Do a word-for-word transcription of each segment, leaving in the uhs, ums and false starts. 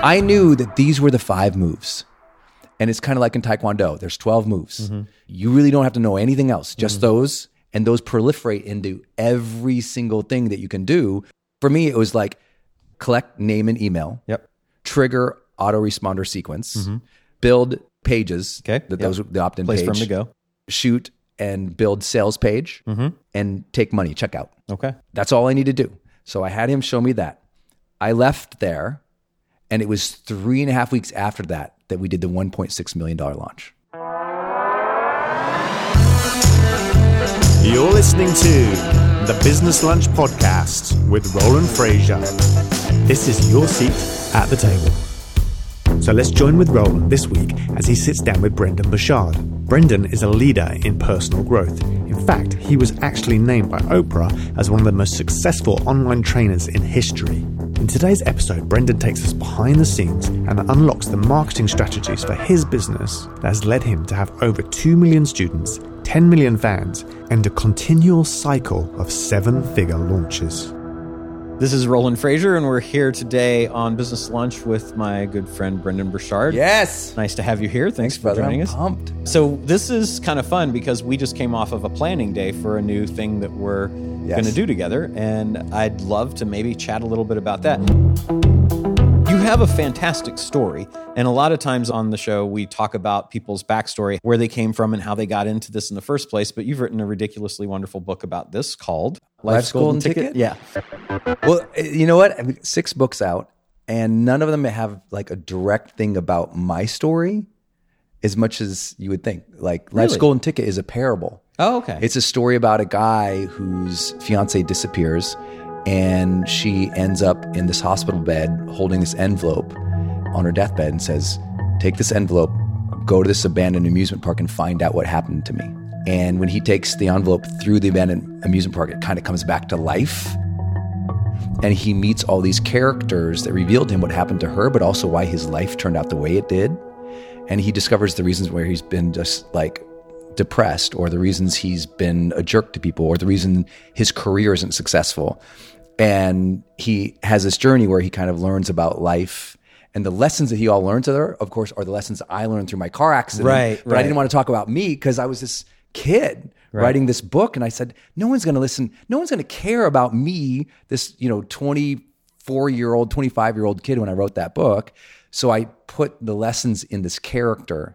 I knew that these were the five moves. And it's kind of like in Taekwondo. There's twelve moves. Mm-hmm. You really don't have to know anything else, just mm-hmm. those. And those proliferate into every single thing that you can do. For me, it was like collect name and email, yep. trigger autoresponder sequence, mm-hmm. build pages, okay. that yep. those the opt-in place page, for them to go, shoot and build sales page, mm-hmm. and take money, checkout. Okay. That's all I need to do. So I had him show me that. I left there, and it was three and a half weeks after that that we did the one point six million dollars launch. You're listening to the Business Lunch Podcast with Roland Frasier. This is your seat at the table. So let's join with Roland this week as he sits down with Brendon Burchard. Brendon is a leader in personal growth. In fact, he was actually named by Oprah as one of the most successful online trainers in history. In today's episode, Brendon takes us behind the scenes and unlocks the marketing strategies for his business that has led him to have over two million students, ten million fans, and a continual cycle of seven-figure launches. This is Roland Frasier, and we're here today on Business Lunch with my good friend Brendon Burchard. Yes. Nice to have you here. Thanks, Thanks for brother. joining I'm us. Pumped. So this is kind of fun because we just came off of a planning day for a new thing that we're yes. going to do together, and I'd love to maybe chat a little bit about that. You have a fantastic story, and a lot of times on the show we talk about people's backstory, where they came from and how they got into this in the first place, but you've written a ridiculously wonderful book about this called Life's, Life's Golden, Golden Ticket? Ticket? Yeah. Well, you know what? I mean, six books out, and none of them have like a direct thing about my story as much as you would think. Like Life's Really? Golden Ticket is a parable. Oh, okay. It's a story about a guy whose fiance disappears, and she ends up in this hospital bed holding this envelope on her deathbed and says, take this envelope, go to this abandoned amusement park and find out what happened to me. And when he takes the envelope through the abandoned amusement park, it kind of comes back to life. And he meets all these characters that revealed to him what happened to her, but also why his life turned out the way it did. And he discovers the reasons where he's been just like depressed, or the reasons he's been a jerk to people, or the reason his career isn't successful. And he has this journey where he kind of learns about life. And the lessons that he all learns there, of course, are the lessons that I learned through my car accident. Right, but right. I didn't want to talk about me because I was this kid right. writing this book. And I said, no one's going to listen. No one's going to care about me, this, you know, twenty-four-year-old, twenty-five-year-old kid when I wrote that book. So I put the lessons in this character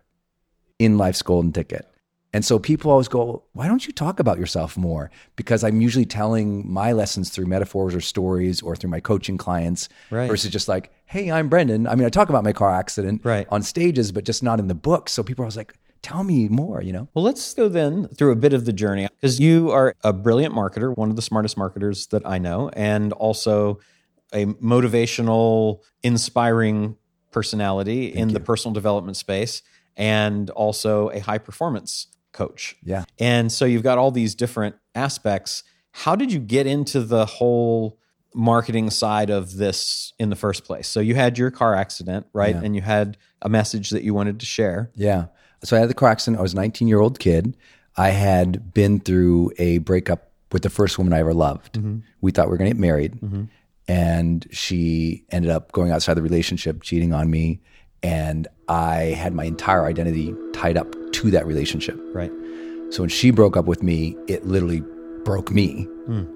in Life's Golden Ticket. And so people always go, why don't you talk about yourself more? Because I'm usually telling my lessons through metaphors or stories or through my coaching clients right. versus just like, hey, I'm Brendon. I mean, I talk about my car accident right. on stages, but just not in the book. So people are always like, tell me more, you know? Well, let's go then through a bit of the journey, because you are a brilliant marketer, one of the smartest marketers that I know, and also a motivational, inspiring personality Thank in you. the personal development space, and also a high performance coach. Yeah. And so you've got all these different aspects. How did you get into the whole marketing side of this in the first place? So you had your car accident, right? Yeah. And you had a message that you wanted to share. Yeah. So I had the car accident. I was a nineteen-year-old kid. I had been through a breakup with the first woman I ever loved. Mm-hmm. We thought we were going to get married. Mm-hmm. And she ended up going outside the relationship, cheating on me. And I had my entire identity tied up to that relationship. Right. So when she broke up with me, it literally broke me. Mm.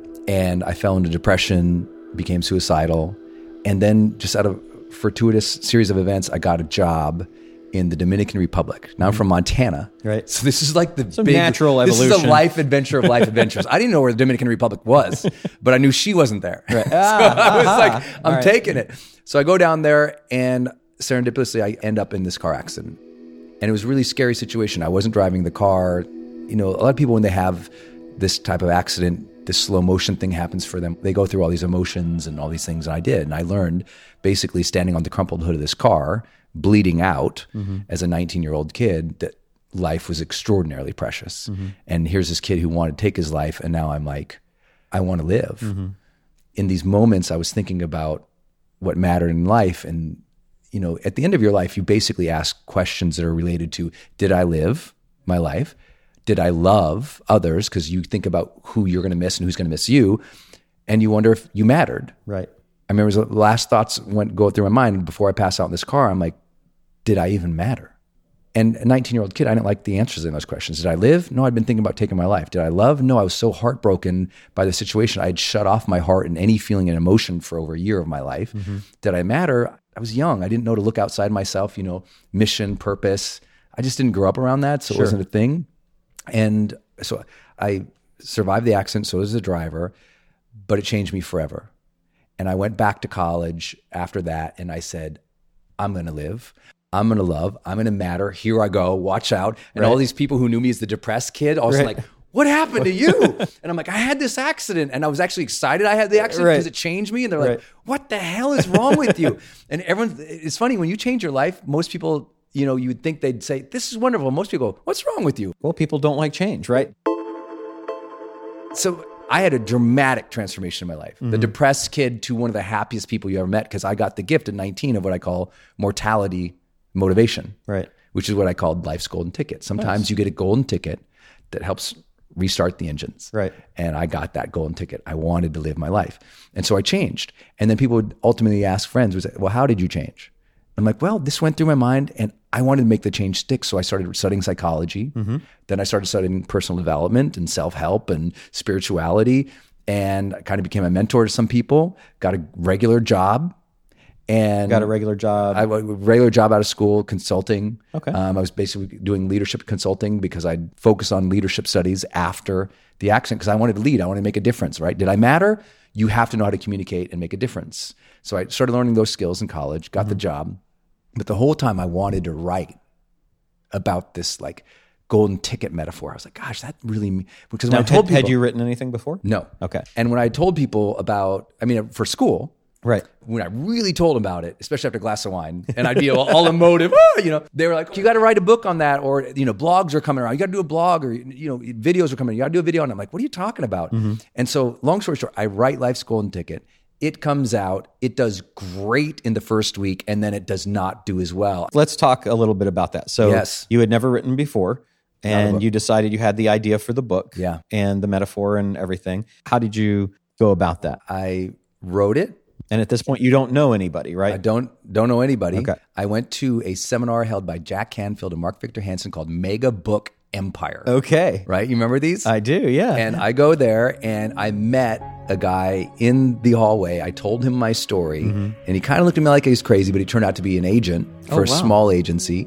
And I fell into depression, became suicidal. And then just out of fortuitous series of events, I got a job in the Dominican Republic. Now I'm from Montana. Right. So this is like the Some big natural evolution. This is a life adventure of life adventures. I didn't know where the Dominican Republic was, but I knew she wasn't there. Right. So I was like, I'm right. taking it. So I go down there, and serendipitously, I end up in this car accident. And it was a really scary situation. I wasn't driving the car. You know, a lot of people, when they have this type of accident, this slow motion thing happens for them. They go through all these emotions and all these things. And I did. And I learned basically standing on the crumpled hood of this car, bleeding out mm-hmm. as a nineteen-year-old kid, that life was extraordinarily precious. Mm-hmm. And here's this kid who wanted to take his life. And now I'm like, I want to live. Mm-hmm. In these moments, I was thinking about what mattered in life. And, you know, at the end of your life, you basically ask questions that are related to, did I live my life? Did I love others? Because you think about who you're going to miss and who's going to miss you. And you wonder if you mattered. Right. I remember the last thoughts went go through my mind before I pass out in this car. I'm like, did I even matter? And a nineteen-year-old kid, I didn't like the answers to those questions. Did I live? No, I'd been thinking about taking my life. Did I love? No, I was so heartbroken by the situation. I had shut off my heart and any feeling and emotion for over a year of my life. Mm-hmm. Did I matter? I was young. I didn't know to look outside myself, you know, mission, purpose. I just didn't grow up around that, so sure. It wasn't a thing. And so I survived the accident, so as a driver, but it changed me forever. And I went back to college after that, and I said, I'm going to live. I'm going to love. I'm going to matter. Here I go. Watch out. And right. all these people who knew me as the depressed kid, also right. like, what happened to you? And I'm like, I had this accident. And I was actually excited I had the accident because right. it changed me. And they're right. like, what the hell is wrong with you? And everyone, it's funny, when you change your life, most people, you know, you would think they'd say, this is wonderful. Most people go, what's wrong with you? Well, people don't like change, right? So I had a dramatic transformation in my life. Mm-hmm. The depressed kid to one of the happiest people you ever met, because I got the gift at nineteen of what I call mortality motivation, right? Which is what I called life's golden ticket. Sometimes nice. You get a golden ticket that helps restart the engines. Right. And I got that golden ticket. I wanted to live my life. And so I changed. And then people would ultimately ask friends, was, well, how did you change? I'm like, well, this went through my mind and I wanted to make the change stick. So I started studying psychology. Mm-hmm. Then I started studying personal development and self-help and spirituality. And I kind of became a mentor to some people, got a regular job. And got a regular job. I a regular job out of school, consulting. Okay. Um, I was basically doing leadership consulting because I'd focus on leadership studies after the accident because I wanted to lead. I wanted to make a difference, right? Did I matter? You have to know how to communicate and make a difference. So I started learning those skills in college, got mm-hmm. the job. But the whole time I wanted to write about this like golden ticket metaphor. I was like, gosh, that really, because when now, I told had, people. Had you written anything before? No. Okay. And when I told people about, I mean, for school, right. when I really told them about it, especially after a glass of wine, and I'd be all, all emotive, oh, you know, they were like, you got to write a book on that, or, you know, blogs are coming around. You got to do a blog, or, you know, videos are coming. You got to do a video. And I'm like, what are you talking about? Mm-hmm. And so long story short, I write Life's Golden Ticket. It comes out, it does great in the first week, and then it does not do as well. Let's talk a little bit about that. So yes. you had never written before, and you decided you had the idea for the book yeah. and the metaphor and everything. How did you go about that? I wrote it. And at this point, you don't know anybody, right? I don't don't know anybody. Okay. I went to a seminar held by Jack Canfield and Mark Victor Hansen called Mega Book Empire. Okay. Right? You remember these? I do, yeah. And I go there and I met a guy in the hallway. I told him my story mm-hmm. and he kind of looked at me like he was crazy, but he turned out to be an agent for oh, wow. a small agency.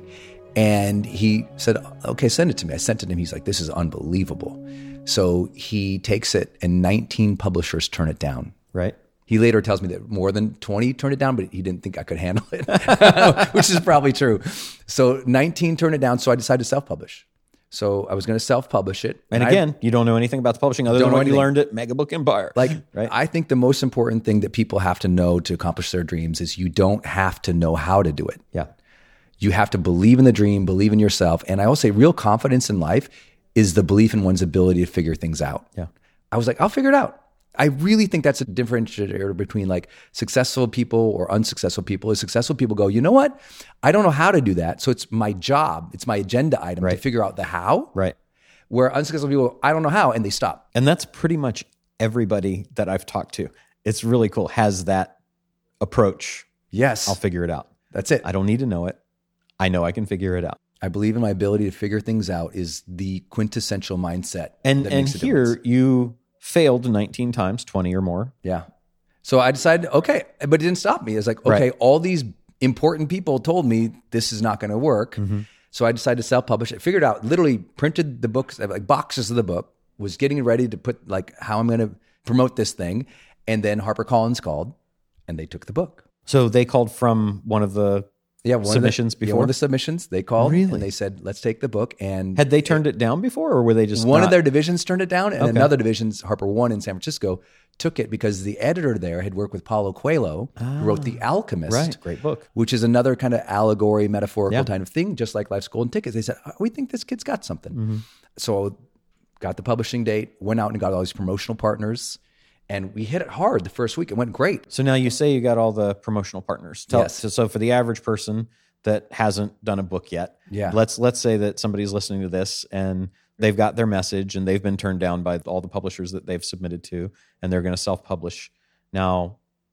And he said, okay, send it to me. I sent it to him. He's like, this is unbelievable. So he takes it and nineteen publishers turn it down. Right. He later tells me that more than twenty turned it down, but he didn't think I could handle it, which is probably true. So nineteen turned it down, so I decided to self-publish. So I was going to self-publish it. And, and again, I, you don't know anything about the publishing other than what anything. You learned at Mega Book Empire. Like, right? I think the most important thing that people have to know to accomplish their dreams is you don't have to know how to do it. Yeah. You have to believe in the dream, believe in yourself. And I will say real confidence in life is the belief in one's ability to figure things out. Yeah. I was like, I'll figure it out. I really think that's a differentiator between like successful people or unsuccessful people. Is successful people go, you know what? I don't know how to do that. So it's my job. It's my agenda item right. to figure out the how. Right. Where unsuccessful people go, I don't know how, and they stop. And that's pretty much everybody that I've talked to. It's really cool. Has that approach. Yes. I'll figure it out. That's it. I don't need to know it. I know I can figure it out. I believe in my ability to figure things out is the quintessential mindset. And that and makes a here difference. You failed nineteen times, twenty or more. Yeah. So I decided, okay, but it didn't stop me. It's like, okay, right. all these important people told me this is not going to work. Mm-hmm. So I decided to self-publish it. Figured out, literally printed the books, like boxes of the book, was getting ready to put like how I'm going to promote this thing. And then HarperCollins called and they took the book. So they called from one of the yeah, one submissions of the, before? Yeah, one of the submissions, they called really? and they said, let's take the book. And had they turned it, it down before, or were they just One not? of their divisions turned it down, and okay. another division's Harper One in San Francisco took it because the editor there had worked with Paulo Coelho, ah, who wrote The Alchemist. Right, great book. Which is another kind of allegory, metaphorical yeah. kind of thing, just like Life's Golden Ticket. They said, oh, we think this kid's got something. Mm-hmm. So got the publishing date, went out and got all these promotional partners, and we hit it hard the first week. It went great. So now you say you got all the promotional partners. Tell, yes. So, so for the average person that hasn't done a book yet, yeah. let's let's say that somebody's listening to this and they've got their message and they've been turned down by all the publishers that they've submitted to, and they're going to self-publish. Now,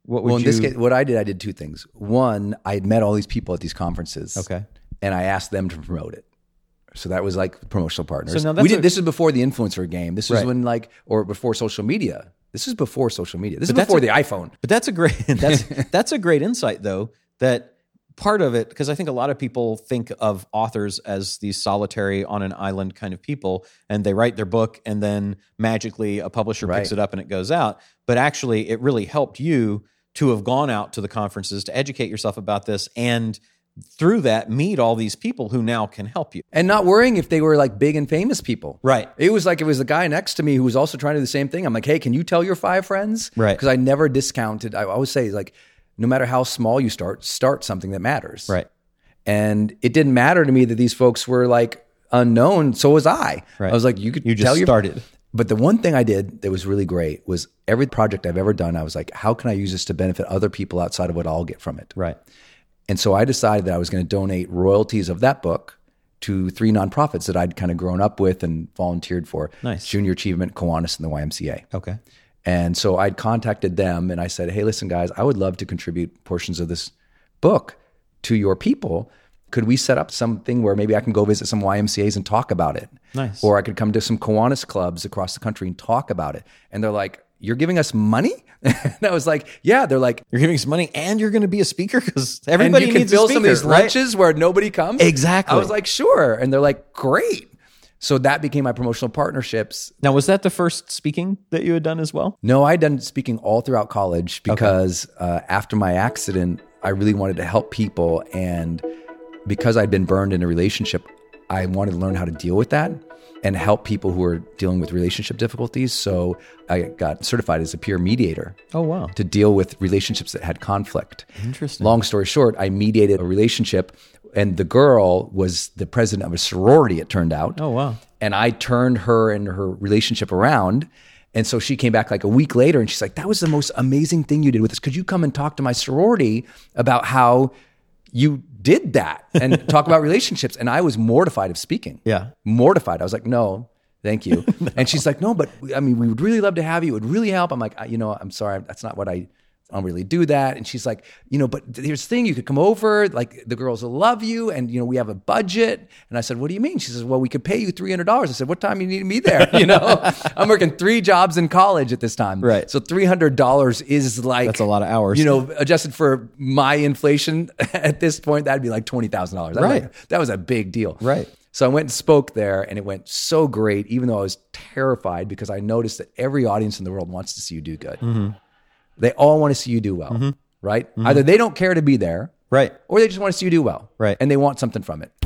What would well, in you... this case, what I did, I did two things. One, I had met all these people at these conferences. Okay. And I asked them to promote it. So that was like promotional partners. So now that's we did, a- this is before the influencer game. This was Right. when like, or before social media. This is before social media. This But is that's before a- the iPhone. But that's a great that's that's a great insight though, that part of it, because I think a lot of people think of authors as these solitary on an island kind of people, and they write their book and then magically a publisher picks Right. it up and it goes out. But actually it really helped you to have gone out to the conferences to educate yourself about this, and through that meet all these people who now can help you. And not worrying if they were like big and famous people. Right. It was like, it was the guy next to me who was also trying to do the same thing. I'm like, hey, can you tell your five friends? Right. Because I never discounted. I always say like, no matter how small you start, start something that matters. Right. And it didn't matter to me that these folks were like unknown. So was I. Right. I was like, you could You just tell your started. But the one thing I did that was really great was every project I've ever done, I was like, how can I use this to benefit other people outside of what I'll get from it? Right. And so I decided that I was going to donate royalties of that book to three nonprofits that I'd kind of grown up with and volunteered for. Nice. Junior Achievement, Kiwanis, and the Y M C A. Okay. And so I'd contacted them and I said, hey, listen, guys, I would love to contribute portions of this book to your people. Could we set up something where maybe I can go visit some Y M C As and talk about it? Nice. Or I could come to some Kiwanis clubs across the country and talk about it. And they're like, you're giving us money? And I was like, yeah. They're like, You're giving some money and you're going to be a speaker because and everybody you can needs a fill speaker, some of these right? lunches where nobody comes? Exactly. I was like, sure. And they're like, great. So that became my promotional partnerships. Now, was that the first speaking that you had done as well? No, I'd done speaking all throughout college because uh, after my accident, I really wanted to help people. And because I'd been burned in a relationship, I wanted to learn how to deal with that and help people who are dealing with relationship difficulties. So I got certified as a peer mediator. Oh, wow. To deal with relationships that had conflict. Interesting. Long story short, I mediated a relationship, and the girl was the president of a sorority, it turned out. Oh, wow. And I turned her and her relationship around. And so she came back like a week later and she's like, that was the most amazing thing you did with this. Could you come and talk to my sorority about how you did that and talk about relationships? And I was mortified of speaking. Yeah. Mortified. I was like, no, thank you. no. And she's like, no, but I mean, we would really love to have you. It would really help. I'm like, you know, I'm sorry. That's not what I, I don't really do that. And she's like, you know, but here's the thing, you could come over, like the girls will love you. And, you know, we have a budget. And I said, what do you mean? She says, well, we could pay you three hundred dollars. I said, what time you need me there? You know, I'm working three jobs in college at this time. Right. So three hundred dollars is like, That's a lot of hours. You know, adjusted for my inflation at this point, that'd be like twenty thousand dollars. Right. Like, that was a big deal. Right. So I went and spoke there and it went so great, even though I was terrified because I noticed that every audience in the world wants to see you do good. Mm-hmm. They all want to see you do well, mm-hmm. right? Mm-hmm. Either they don't care to be there, right, or they just want to see you do well, right, and they want something from it.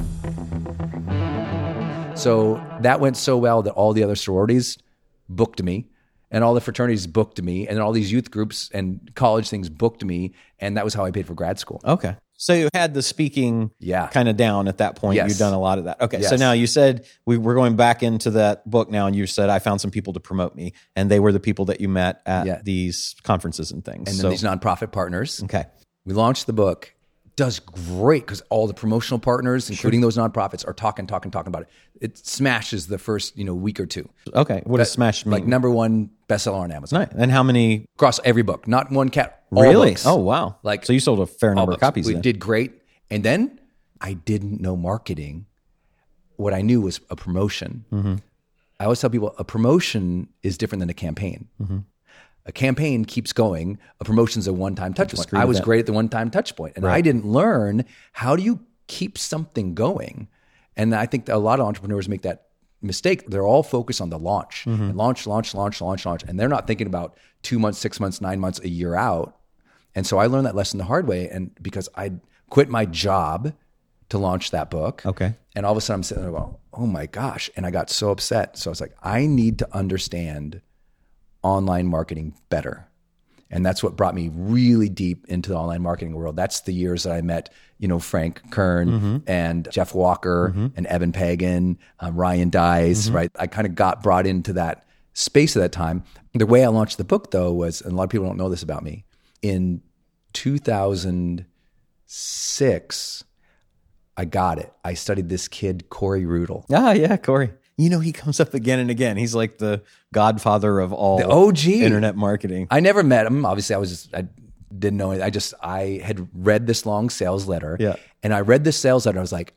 So that went so well that all the other sororities booked me, and all the fraternities booked me, and all these youth groups and college things booked me, and that was how I paid for grad school. Okay. So you had the speaking yeah. kind of down at that point. Yes. You've done a lot of that. Okay. Yes. So now you said we, we're going back into that book now, and you said I found some people to promote me, and they were the people that you met at yeah. these conferences and things. And then so, these nonprofit partners. Okay. We launched the book. Does great because all the promotional partners, including sure. those nonprofits, are talking, talking, talking about it. It smashes the first, you know, week or two. Okay, what does smash mean? Like number one bestseller on Amazon. Nice. And how many? Across every book, not one cat. All really? Books. Oh wow! Like so, you sold a fair number of copies. We then. did great, and then I didn't know marketing. What I knew was a promotion. Mm-hmm. I always tell people a promotion is different than a campaign. Mm-hmm. A campaign keeps going. A promotion's a one-time touch point. I was that. great at the one-time touch point, and right. I didn't learn how do you keep something going. And I think that a lot of entrepreneurs make that mistake. They're all focused on the launch, mm-hmm. and launch, launch, launch, launch, launch, and they're not thinking about two months, six months, nine months, a year out. And so I learned that lesson the hard way, and because I quit my job to launch that book. Okay, and all of a sudden I'm sitting there going, "Oh my gosh!" And I got so upset. So I was like, "I need to understand online marketing better." And that's what brought me really deep into the online marketing world. That's the years that I met, you know, Frank Kern mm-hmm. and Jeff Walker mm-hmm. and Evan Pagan, um, Ryan Dice, mm-hmm. right? I kind of got brought into that space at that time. The way I launched the book, though, was, and a lot of people don't know this about me, in two thousand six, I got it. I studied this kid, Corey Rudel. Ah, yeah, Corey. You know, he comes up again and again. He's like the godfather of all the O G internet marketing. I never met him. Obviously, I was just, I didn't know it. I just, I had read this long sales letter. Yeah. And I read this sales letter. I was like,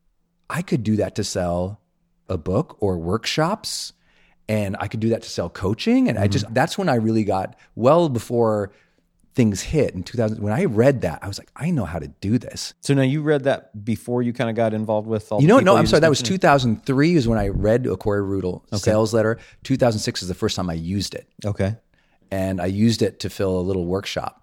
I could do that to sell a book or workshops. And I could do that to sell coaching. And mm-hmm. I just, that's when I really got, well before things hit in two thousand. When I read that, I was like, I know how to do this. So now you read that before you kind of got involved with all you the know, people no, I'm you sorry. That was mentioned? two thousand three is when I read a Corey Rudel Okay. sales letter. two thousand six is the first time I used it. Okay. And I used it to fill a little workshop.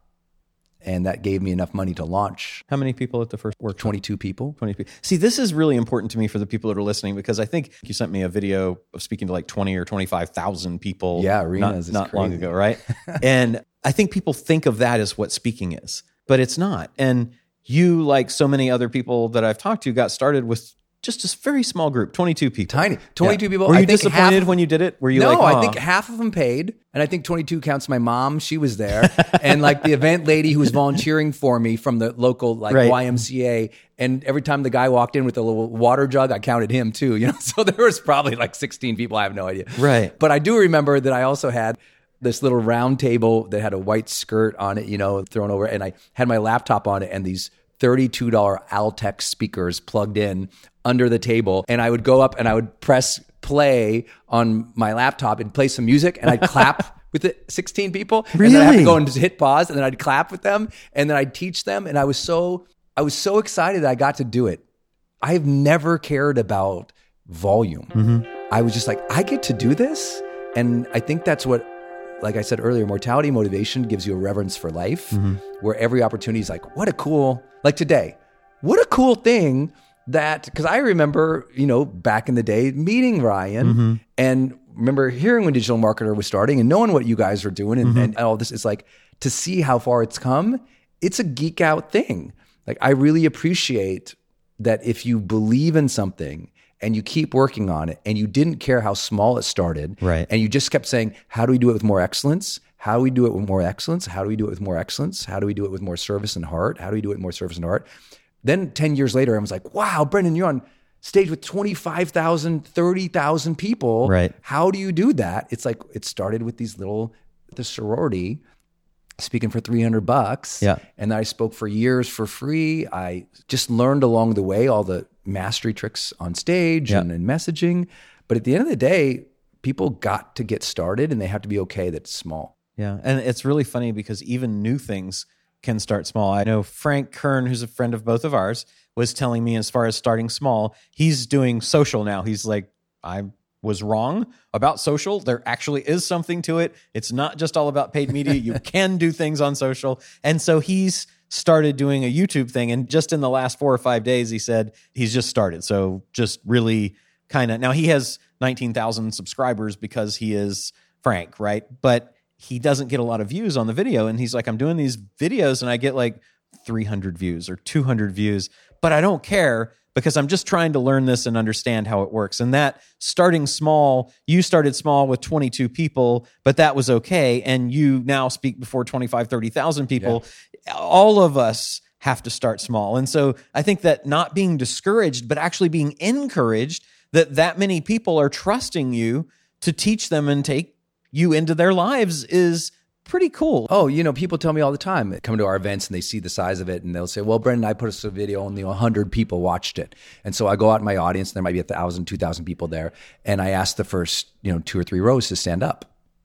And that gave me enough money to launch. How many people at the first workshop? twenty-two people. twenty people. See, this is really important to me for the people that are listening, because I think you sent me a video of speaking to like twenty or twenty-five thousand people. Yeah, not, arenas is not long crazy. ago, right? And I think people think of that as what speaking is, but it's not. And you, like so many other people that I've talked to, got started with just a very small group, twenty-two people. Tiny. twenty-two Yeah. people. Were I you think disappointed half- when you did it? Were you no, like, I "Aw." think half of them paid. And I think twenty-two counts my mom. She was there. And like the event lady who was volunteering for me from the local like Right. Y M C A. And every time the guy walked in with a little water jug, I counted him too. You know, so there was probably like sixteen people. I have no idea. Right. But I do remember that I also had this little round table that had a white skirt on it, you know, thrown over. And I had my laptop on it and these thirty-two dollars Altex speakers plugged in under the table. And I would go up and I would press play on my laptop and play some music and I'd clap with the sixteen people. And then I have to Really? go and just hit pause and then I'd clap with them and then I'd teach them. And I was so, I was so excited that I got to do it. I've never cared about volume. Mm-hmm. I was just like, I get to do this. And I think that's what, like I said earlier, mortality motivation gives you a reverence for life, Mm-hmm. where every opportunity is like, what a cool, like today, what a cool thing that, because I remember, you know, back in the day meeting Ryan Mm-hmm. and remember hearing when Digital Marketer was starting and knowing what you guys were doing and, Mm-hmm. and all this. It's like, to see how far it's come, it's a geek out thing. Like, I really appreciate that if you believe in something and you keep working on it and you didn't care how small it started, Right. and you just kept saying, how do we do it with more excellence? How do we do it with more excellence? How do we do it with more excellence? How do we do it with more service and heart? How do we do it with more service and heart? Then ten years later, I was like, wow, Brendan, you're on stage with twenty-five thousand, thirty thousand people. Right. How do you do that? It's like, it started with these little, the sorority, speaking for three hundred bucks. Yeah. And I spoke for years for free. I just learned along the way all the mastery tricks on stage Yeah. and in messaging. But at the end of the day, people got to get started and they have to be okay that it's small. Yeah. And it's really funny because even new things can start small. I know Frank Kern, who's a friend of both of ours, was telling me as far as starting small, he's doing social now. He's like, I was wrong about social. There actually is something to it. It's not just all about paid media. You can do things on social. And so he's started doing a YouTube thing. And just in the last four or five days, he said he's just started. So just really kind of, now he has nineteen thousand subscribers because he is Frank, right? But he doesn't get a lot of views on the video. And he's like, I'm doing these videos and I get like three hundred views or two hundred views, but I don't care because I'm just trying to learn this and understand how it works. And that starting small, you started small with twenty-two people, but that was okay. And you now speak before twenty-five, thirty thousand people. Yeah. All of us have to start small. And so I think that not being discouraged, but actually being encouraged that that many people are trusting you to teach them and take you into their lives is pretty cool. Oh, you know, people tell me all the time, they come to our events and they see the size of it and they'll say, well, Brendan, I put a video, only one hundred people watched it. And so I go out in my audience, and there might be one thousand, two thousand people there. And I ask the first, you know, two or three rows to stand up.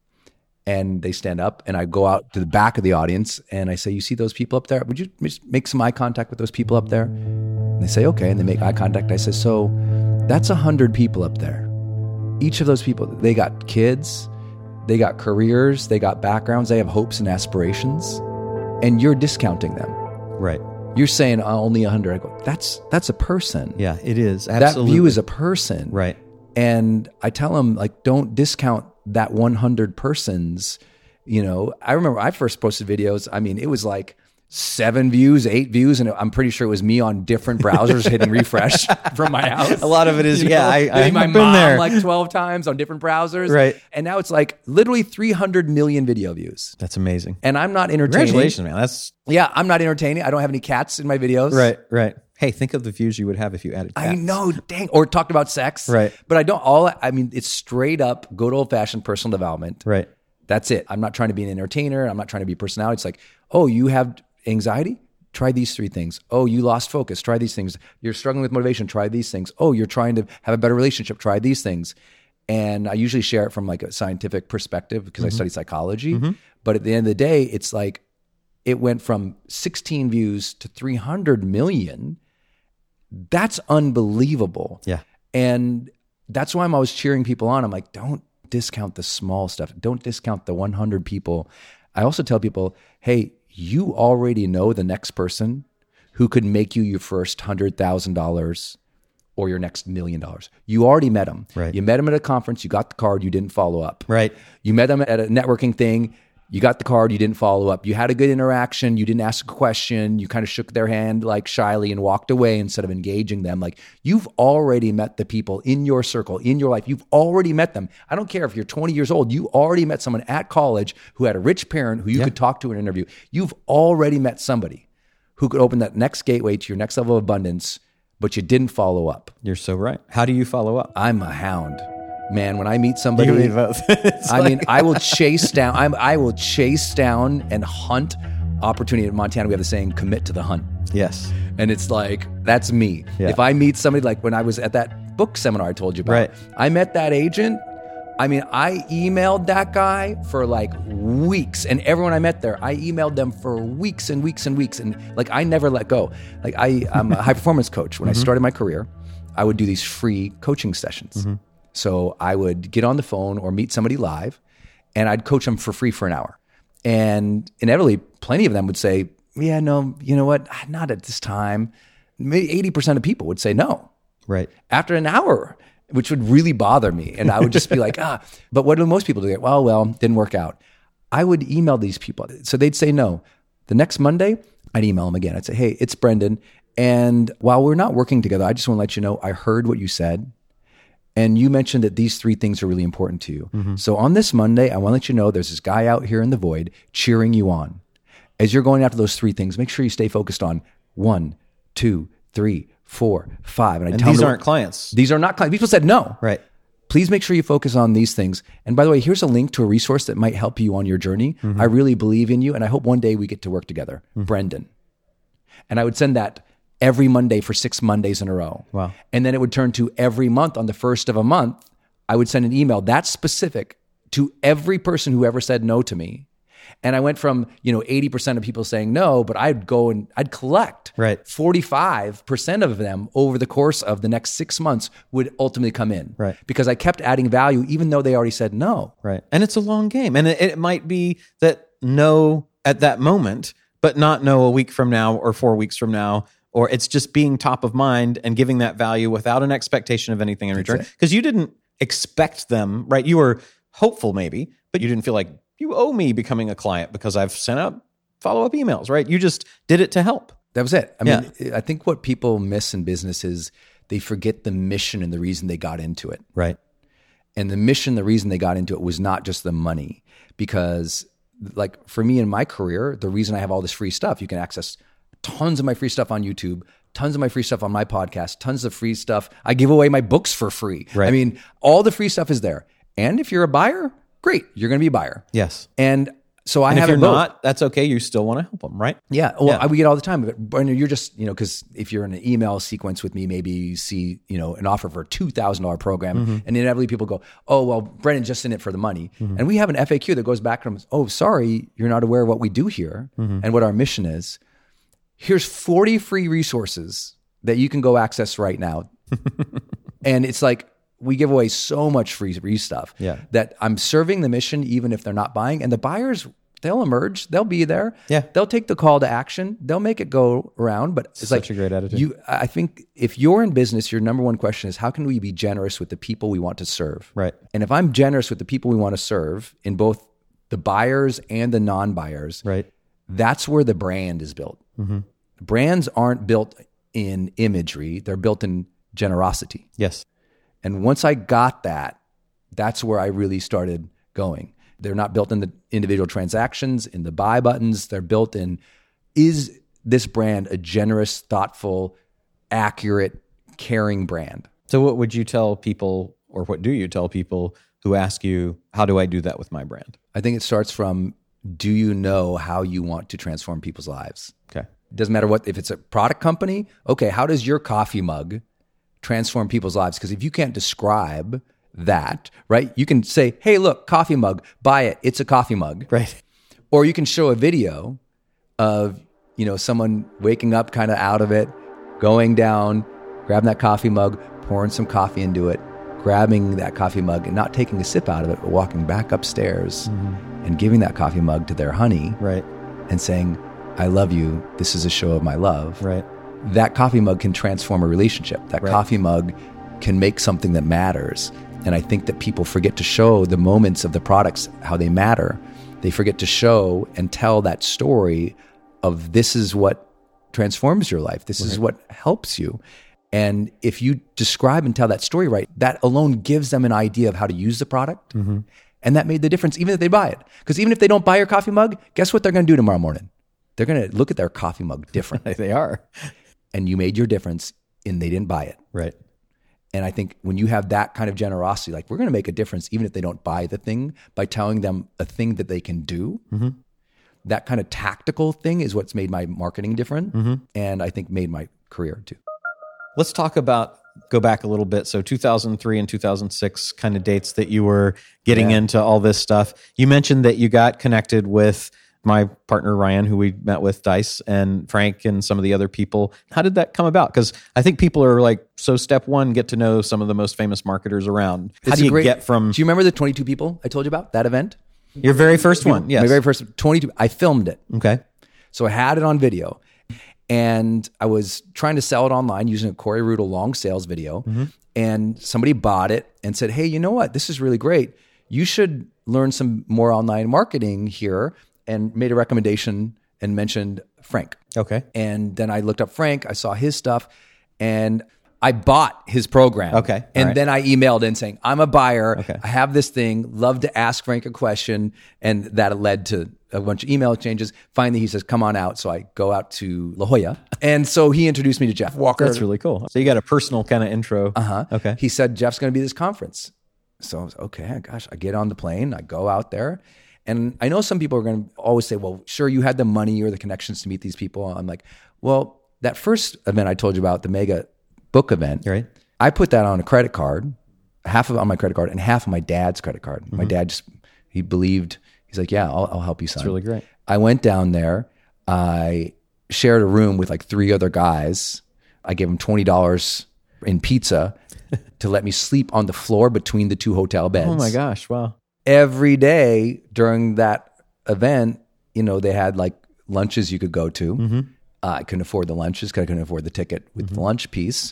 And they stand up and I go out to the back of the audience and I say, you see those people up there? Would you just make some eye contact with those people up there? And they say, okay. And they make eye contact. I say, so that's one hundred people up there. Each of those people, they got kids, they got careers, they got backgrounds, they have hopes and aspirations, and you're discounting them. Right. You're saying oh, only one hundred. I go, that's that's a person. Yeah, it is. Absolutely. That view is a person. Right. And I tell them, like, don't discount that one hundred persons. You know, I remember I first posted videos. I mean, it was like seven views, eight views, and I'm pretty sure it was me on different browsers hitting refresh from my house. A lot of it is, You yeah, know, I, hitting I've my been mom there. like twelve times on different browsers. Right. And now it's like literally three hundred million video views. That's amazing. And I'm not entertaining. Congratulations, man. That's Yeah, I'm not entertaining. I don't have any cats in my videos. right, right. Hey, think of the views you would have if you added cats. I know, dang. Or talked about sex. Right. But I don't, all, I mean, it's straight up good old fashioned personal development. Right. That's it. I'm not trying to be an entertainer. I'm not trying to be a personality. It's like, oh, you have anxiety? Try these three things. Oh, you lost focus. Try these things. You're struggling with motivation. Try these things. Oh, you're trying to have a better relationship. Try these things. And I usually share it from like a scientific perspective because mm-hmm. I study psychology. Mm-hmm. But at the end of the day, it's like it went from sixteen views to three hundred million. That's unbelievable. Yeah. And that's why I'm always cheering people on. I'm like, don't discount the small stuff. Don't discount the one hundred people. I also tell people, hey, you already know the next person who could make you your first one hundred thousand dollars or your next million dollars. You already met them. Right. You met them at a conference, you got the card, you didn't follow up. Right. You met them at a networking thing, you got the card, you didn't follow up. You had a good interaction, you didn't ask a question, you kind of shook their hand like shyly and walked away instead of engaging them. Like you've already met the people in your circle, in your life. You've already met them. I don't care if you're twenty years old, you already met someone at college who had a rich parent who you yeah. could talk to in an interview. You've already met somebody who could open that next gateway to your next level of abundance, but you didn't follow up. You're so right. How do you follow up? I'm a hound. Man, when I meet somebody, you mean both. I like... mean, I will chase down, I'm, I will chase down and hunt opportunity. In Montana, we have the saying, commit to the hunt. Yes. And it's like, that's me. Yeah. If I meet somebody, like when I was at that book seminar I told you about, right. I met that agent. I mean, I emailed that guy for like weeks, and everyone I met there, I emailed them for weeks and weeks and weeks. And like, I never let go. Like I, I'm a high performance coach. When mm-hmm. I started my career, I would do these free coaching sessions. Mm-hmm. So I would get on the phone or meet somebody live, and I'd coach them for free for an hour. And inevitably, plenty of them would say, yeah, no, you know what? Not at this time. Maybe eighty percent of people would say no. Right. After an hour, which would really bother me. And I would just be like, ah, but what do most people do? Well, well, didn't work out. I would email these people. So they'd say no. The next Monday, I'd email them again. I'd say, hey, it's Brendan. And while we're not working together, I just want to let you know, I heard what you said. And you mentioned that these three things are really important to you. Mm-hmm. So on this Monday, I want to let you know there's this guy out here in the void cheering you on. As you're going after those three things, make sure you stay focused on one, two, three, four, five. And, I and tell these them, aren't clients. These are not clients. People said no. Right. Please make sure you focus on these things. And by the way, here's a link to a resource that might help you on your journey. Mm-hmm. I really believe in you, and I hope one day we get to work together. Mm-hmm. Brendan. And I would send that every Monday for six Mondays in a row. Wow. And then it would turn to every month on the first of a month, I would send an email that's specific to every person who ever said no to me. And I went from, you know, eighty percent of people saying no, but I'd go and I'd collect right. forty-five percent of them over the course of the next six months would ultimately come in. Right. Because I kept adding value, even though they already said no. Right. And it's a long game. And it, it might be that no at that moment, but not no a week from now or four weeks from now. Or it's just being top of mind and giving that value without an expectation of anything in return. Because you didn't expect them, right? You were hopeful maybe, but you didn't feel like you owe me becoming a client because I've sent out follow-up emails, right? You just did it to help. That was it. I mean, yeah. I think what people miss in business is they forget the mission and the reason they got into it. Right. And the mission, the reason they got into it was not just the money. Because like for me in my career, the reason I have all this free stuff, you can access tons of my free stuff on YouTube, tons of my free stuff on my podcast, tons of free stuff. I give away my books for free. Right. I mean, all the free stuff is there. And if you're a buyer, great, you're going to be a buyer. Yes. And so I and have if you're both. not, that's okay. You still want to help them, right? Yeah. Well, yeah. I, we get all the time. But Brendan, you're just, you know, because if you're in an email sequence with me, maybe you see, you know, an offer for a two thousand dollars program. Mm-hmm. And inevitably people go, oh, well, Brendan's just in it for the money. Mm-hmm. And we have an F A Q that goes back to them. Oh, sorry, you're not aware of what we do here mm-hmm. and what our mission is. Here's forty free resources that you can go access right now. And it's like, we give away so much free, free stuff yeah. that I'm serving the mission, even if they're not buying. And the buyers, they'll emerge. They'll be there. Yeah. They'll take the call to action. They'll make it go around. But it's Such like a great attitude. You, I think if you're in business, your number one question is, how can we be generous with the people we want to serve? Right. And if I'm generous with the people we want to serve in both the buyers and the non-buyers, right. that's where the brand is built. Mm-hmm. Brands aren't built in imagery. They're built in generosity. Yes. And once I got that, that's where I really started going. They're not built in the individual transactions, in the buy buttons. They're built in, is this brand a generous, thoughtful, accurate, caring brand? So what would you tell people, or what do you tell people who ask you, how do I do that with my brand? I think it starts from, do you know how you want to transform people's lives? Okay. It doesn't matter what, if it's a product company, okay, how does your coffee mug transform people's lives? Because if you can't describe that, right? You can say, hey, look, coffee mug, buy it. It's a coffee mug. Right. Or you can show a video of, you know, someone waking up kind of out of it, going down, grabbing that coffee mug, pouring some coffee into it, grabbing that coffee mug and not taking a sip out of it, but walking back upstairs mm-hmm. and giving that coffee mug to their honey. Right. And saying, I love you. This is a show of my love. Right. That coffee mug can transform a relationship. That right. coffee mug can make something that matters. And I think that people forget to show the moments of the products, how they matter. They forget to show and tell that story of this is what transforms your life. This right. is what helps you. And if you describe and tell that story right, that alone gives them an idea of how to use the product. Mm-hmm. And that made the difference, even if they buy it. Because even if they don't buy your coffee mug, guess what they're going to do tomorrow morning? They're going to look at their coffee mug differently. They are. And you made your difference and they didn't buy it. Right. And I think when you have that kind of generosity, like we're going to make a difference even if they don't buy the thing by telling them a thing that they can do. Mm-hmm. That kind of tactical thing is what's made my marketing different. Mm-hmm. And I think made my career too. Let's talk about, go back a little bit. So two thousand three and two thousand six kind of dates that you were getting yeah. into all this stuff. You mentioned that you got connected with my partner, Ryan, who we met with, Dice, and Frank and some of the other people. How did that come about? Because I think people are like, so step one, get to know some of the most famous marketers around. How it's do you great, get from... Do you remember the twenty-two people I told you about, that event? Your very first one, yes. My very first, twenty-two, I filmed it. Okay. So I had it on video. And I was trying to sell it online using a Corey Rudel long sales video. Mm-hmm. And somebody bought it and said, hey, you know what? This is really great. You should learn some more online marketing here. And made a recommendation and mentioned Frank. Okay. And then I looked up Frank. I saw his stuff. And I bought his program. Okay. And right. then I emailed in saying, I'm a buyer. Okay. I have this thing. Love to ask Frank a question. And that led to a bunch of email exchanges. Finally, he says, come on out. So I go out to La Jolla. And so he introduced me to Jeff Walker. That's really cool. So you got a personal kind of intro. Uh-huh. Okay. He said, Jeff's going to be at this conference. So I was, okay, gosh, I get on the plane. I go out there. And I know some people are going to always say, well, sure, you had the money or the connections to meet these people. I'm like, well, that first event I told you about, the mega book event, right. I put that on a credit card, half of it on my credit card and half of my dad's credit card. Mm-hmm. My dad just, he believed, he's like, yeah, I'll, I'll help you, son. That's really great. I went down there. I shared a room with like three other guys. I gave them twenty dollars in pizza to let me sleep on the floor between the two hotel beds. Oh my gosh, wow. Every day during that event, you know, they had like lunches you could go to. Mm-hmm. Uh, I couldn't afford the lunches because I couldn't afford the ticket with mm-hmm. the lunch piece.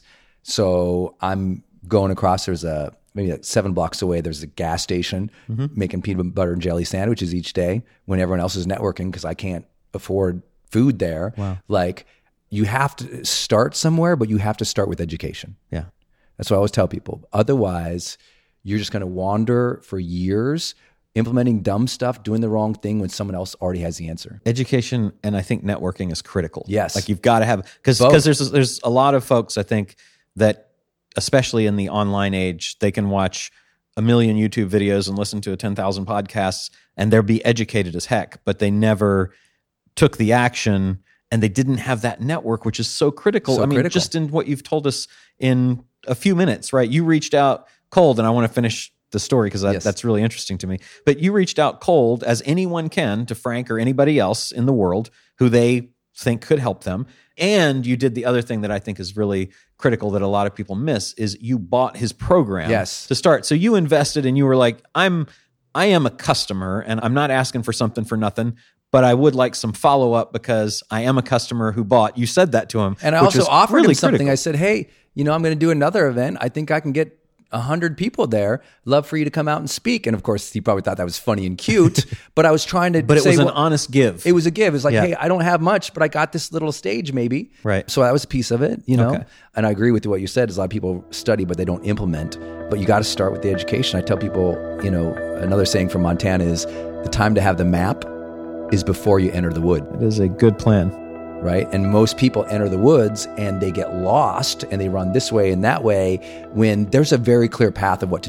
So I'm going across, there's a, maybe like seven blocks away, there's a gas station mm-hmm. making peanut butter and jelly sandwiches each day when everyone else is networking because I can't afford food there. Wow. Like you have to start somewhere, but you have to start with education. Yeah. That's what I always tell people. Otherwise, you're just going to wander for years implementing dumb stuff, doing the wrong thing when someone else already has the answer. Education and I think networking is critical. Yes. Like you've got to have, because because there's there's a lot of folks, I think, that especially in the online age, they can watch a million YouTube videos and listen to a ten thousand podcasts and they'll be educated as heck, but they never took the action and they didn't have that network, which is so critical. So I mean, critical. Just in what you've told us in a few minutes, right? You reached out cold, and I want to finish the story because that, yes. that's really interesting to me. But you reached out cold, as anyone can, to Frank or anybody else in the world who they think could help them. And you did the other thing that I think is really critical that a lot of people miss is you bought his program yes. to start. So you invested and you were like, I'm, I am a customer and I'm not asking for something for nothing, but I would like some follow-up because I am a customer who bought. You said that to him. And I also offered really him something. Critical. I said, hey, you know, I'm going to do another event. I think I can get a hundred people there. Love for you to come out and speak. And of course, he probably thought that was funny and cute, but I was trying to But it say, was an well, honest give. It was a give. It's like, yeah. hey, I don't have much, but I got this little stage maybe. Right. So that was a piece of it, you know? Okay. And I agree with what you said is a lot of people study, but they don't implement. But you got to start with the education. I tell people, you know, another saying from Montana is the time to have the map is before you enter the wood. It is a good plan. Right? And most people enter the woods and they get lost and they run this way and that way when there's a very clear path of what to do.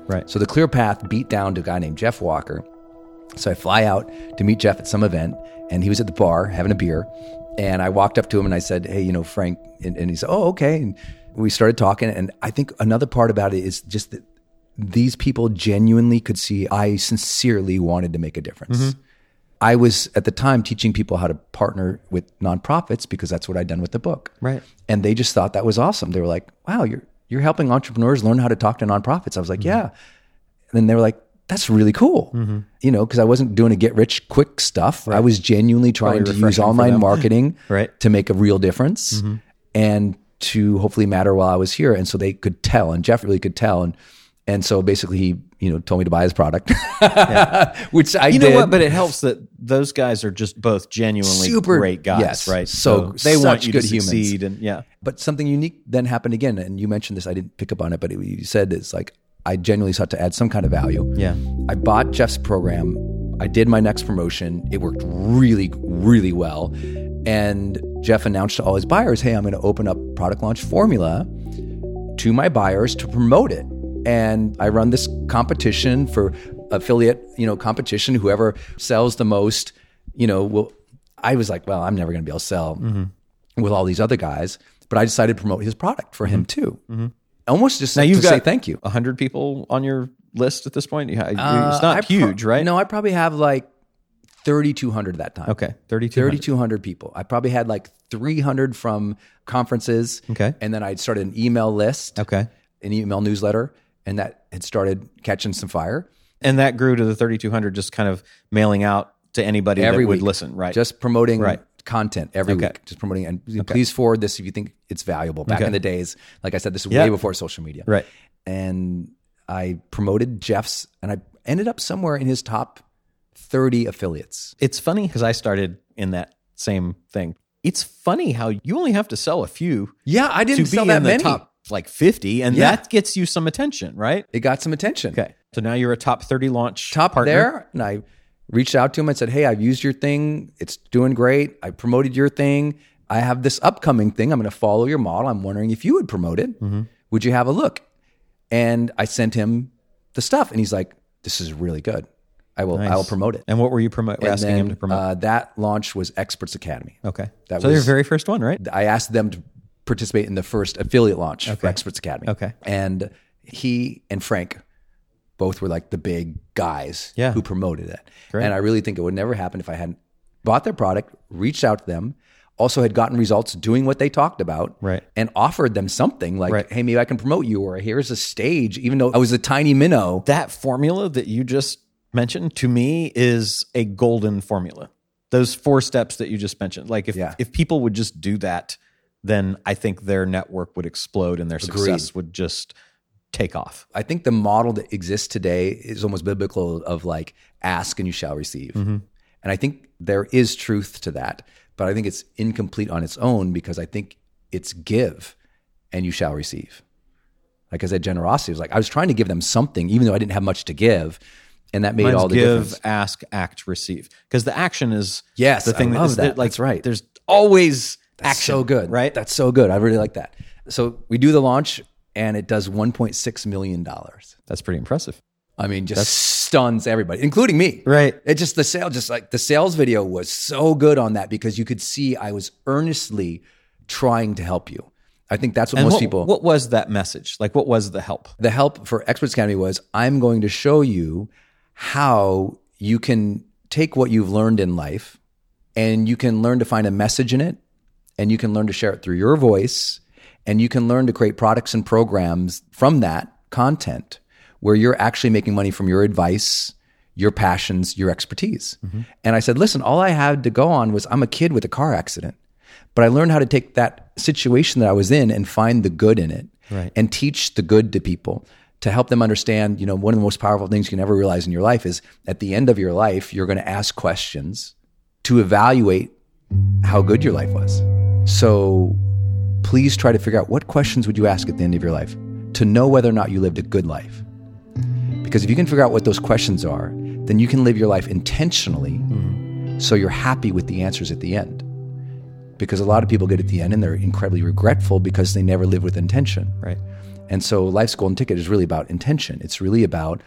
Right. So the Clear Path beat down to a guy named Jeff Walker. So I fly out to meet Jeff at some event, and he was at the bar having a beer. And I walked up to him and I said, hey, you know, Frank, and, and he said, oh, okay. And we started talking. And I think another part about it is just that these people genuinely could see I sincerely wanted to make a difference. Mm-hmm. I was at the time teaching people how to partner with nonprofits because that's what I'd done with the book. Right. And they just thought that was awesome. They were like, wow, you're you're helping entrepreneurs learn how to talk to nonprofits. I was like, mm-hmm. yeah. And then they were like, that's really cool. Mm-hmm. You know, because I wasn't doing a get rich quick stuff. Right. I was genuinely trying Probably to use online marketing right. to make a real difference mm-hmm. and to hopefully matter while I was here. And so they could tell, and Jeff really could tell. And and so basically he, you know, told me to buy his product, yeah. which I you did. know what? But it helps that those guys are just both genuinely Super, great guys, yes. right? So, so they want you good to succeed, humans. And yeah. But something unique then happened again, and you mentioned this. I didn't pick up on it, but it, you said it's like I genuinely sought to add some kind of value. Yeah. I bought Jeff's program. I did my next promotion. It worked really, really well. And Jeff announced to all his buyers, hey, I'm going to open up Product Launch Formula to my buyers to promote it. And I run this competition for affiliate, you know, competition. Whoever sells the most, you know, will. I was like, well, I'm never going to be able to sell mm-hmm. with all these other guys. But I decided to promote his product for mm-hmm. him too. Mm-hmm. Almost just now to you've say got thank you. A hundred people on your list at this point? Uh, it's not huge, pro- right? No, I probably have like thirty-two hundred that time. Okay, thirty-two hundred. thirty-two hundred people. I probably had like three hundred from conferences. Okay. And then I'd started an email list. Okay. An email newsletter. And that had started catching some fire. And that grew to the thirty-two hundred, just kind of mailing out to anybody every that week. would listen, right? Just promoting right. content every okay. week. Just promoting. And okay. please forward this if you think it's valuable. Back okay. in the days, like I said, this is yeah. way before social media. Right. And I promoted Jeff's, and I ended up somewhere in his top thirty affiliates. It's funny because I started in that same thing. It's funny how you only have to sell a few. Yeah, I didn't to sell be that in the many. Top, like fifty, and yeah. that gets you some attention, right? It got some attention. Okay. So now you're a top thirty launch top partner. there, and I reached out to him and said, hey, I've used your thing. It's doing great. I promoted your thing. I have this upcoming thing. I'm going to follow your model. I'm wondering if you would promote it. Mm-hmm. Would you have a look? And I sent him the stuff, and he's like, this is really good. I will. Nice. I will promote it. And what were you promoting? Asking then, him to promote? Uh, that launch was Experts Academy. Okay. That so was your very first one, right? I asked them to participate in the first affiliate launch okay. for Experts Academy. Okay. And he and Frank both were like the big guys yeah. who promoted it. Great. And I really think it would never happen if I hadn't bought their product, reached out to them, also had gotten results doing what they talked about, right. and offered them something like, right. hey, maybe I can promote you, or here's a stage, even though I was a tiny minnow. That formula that you just mentioned to me is a golden formula. Those four steps that you just mentioned. Like if, yeah. if people would just do that, then I think their network would explode and their success Agreed. would just take off. I think the model that exists today is almost biblical of like, ask and you shall receive. Mm-hmm. And I think there is truth to that, but I think it's incomplete on its own because I think it's give and you shall receive. Like I said, generosity was like, I was trying to give them something, even though I didn't have much to give. And that made Mine's all the give, difference. ask, act, receive. Because the action is yes, the thing I love that, is, that. like, That's right. There's always That's action. so good. Right? That's so good. I really like that. So we do the launch and it does one point six million dollars. That's pretty impressive. I mean, just That's, stuns everybody, including me. Right. It just, the sale, just like the sales video was so good on that because you could see I was earnestly trying to help you. I think that's what and most what, people. What was that message? Like, what was the help? The help for Experts Academy was, I'm going to show you how you can take what you've learned in life and you can learn to find a message in it and you can learn to share it through your voice and you can learn to create products and programs from that content where you're actually making money from your advice, your passions, your expertise. Mm-hmm. And I said, listen, all I had to go on was I'm a kid with a car accident, but I learned how to take that situation that I was in and find the good in it right. and teach the good to people to help them understand, you know, one of the most powerful things you can ever realize in your life is at the end of your life, you're going to ask questions to evaluate how good your life was. So please try to figure out what questions would you ask at the end of your life to know whether or not you lived a good life. Because if you can figure out what those questions are, then you can live your life intentionally mm-hmm. so you're happy with the answers at the end. Because a lot of people get at the end and they're incredibly regretful because they never live with intention. Right. And so Life's Golden Ticket is really about intention. It's really about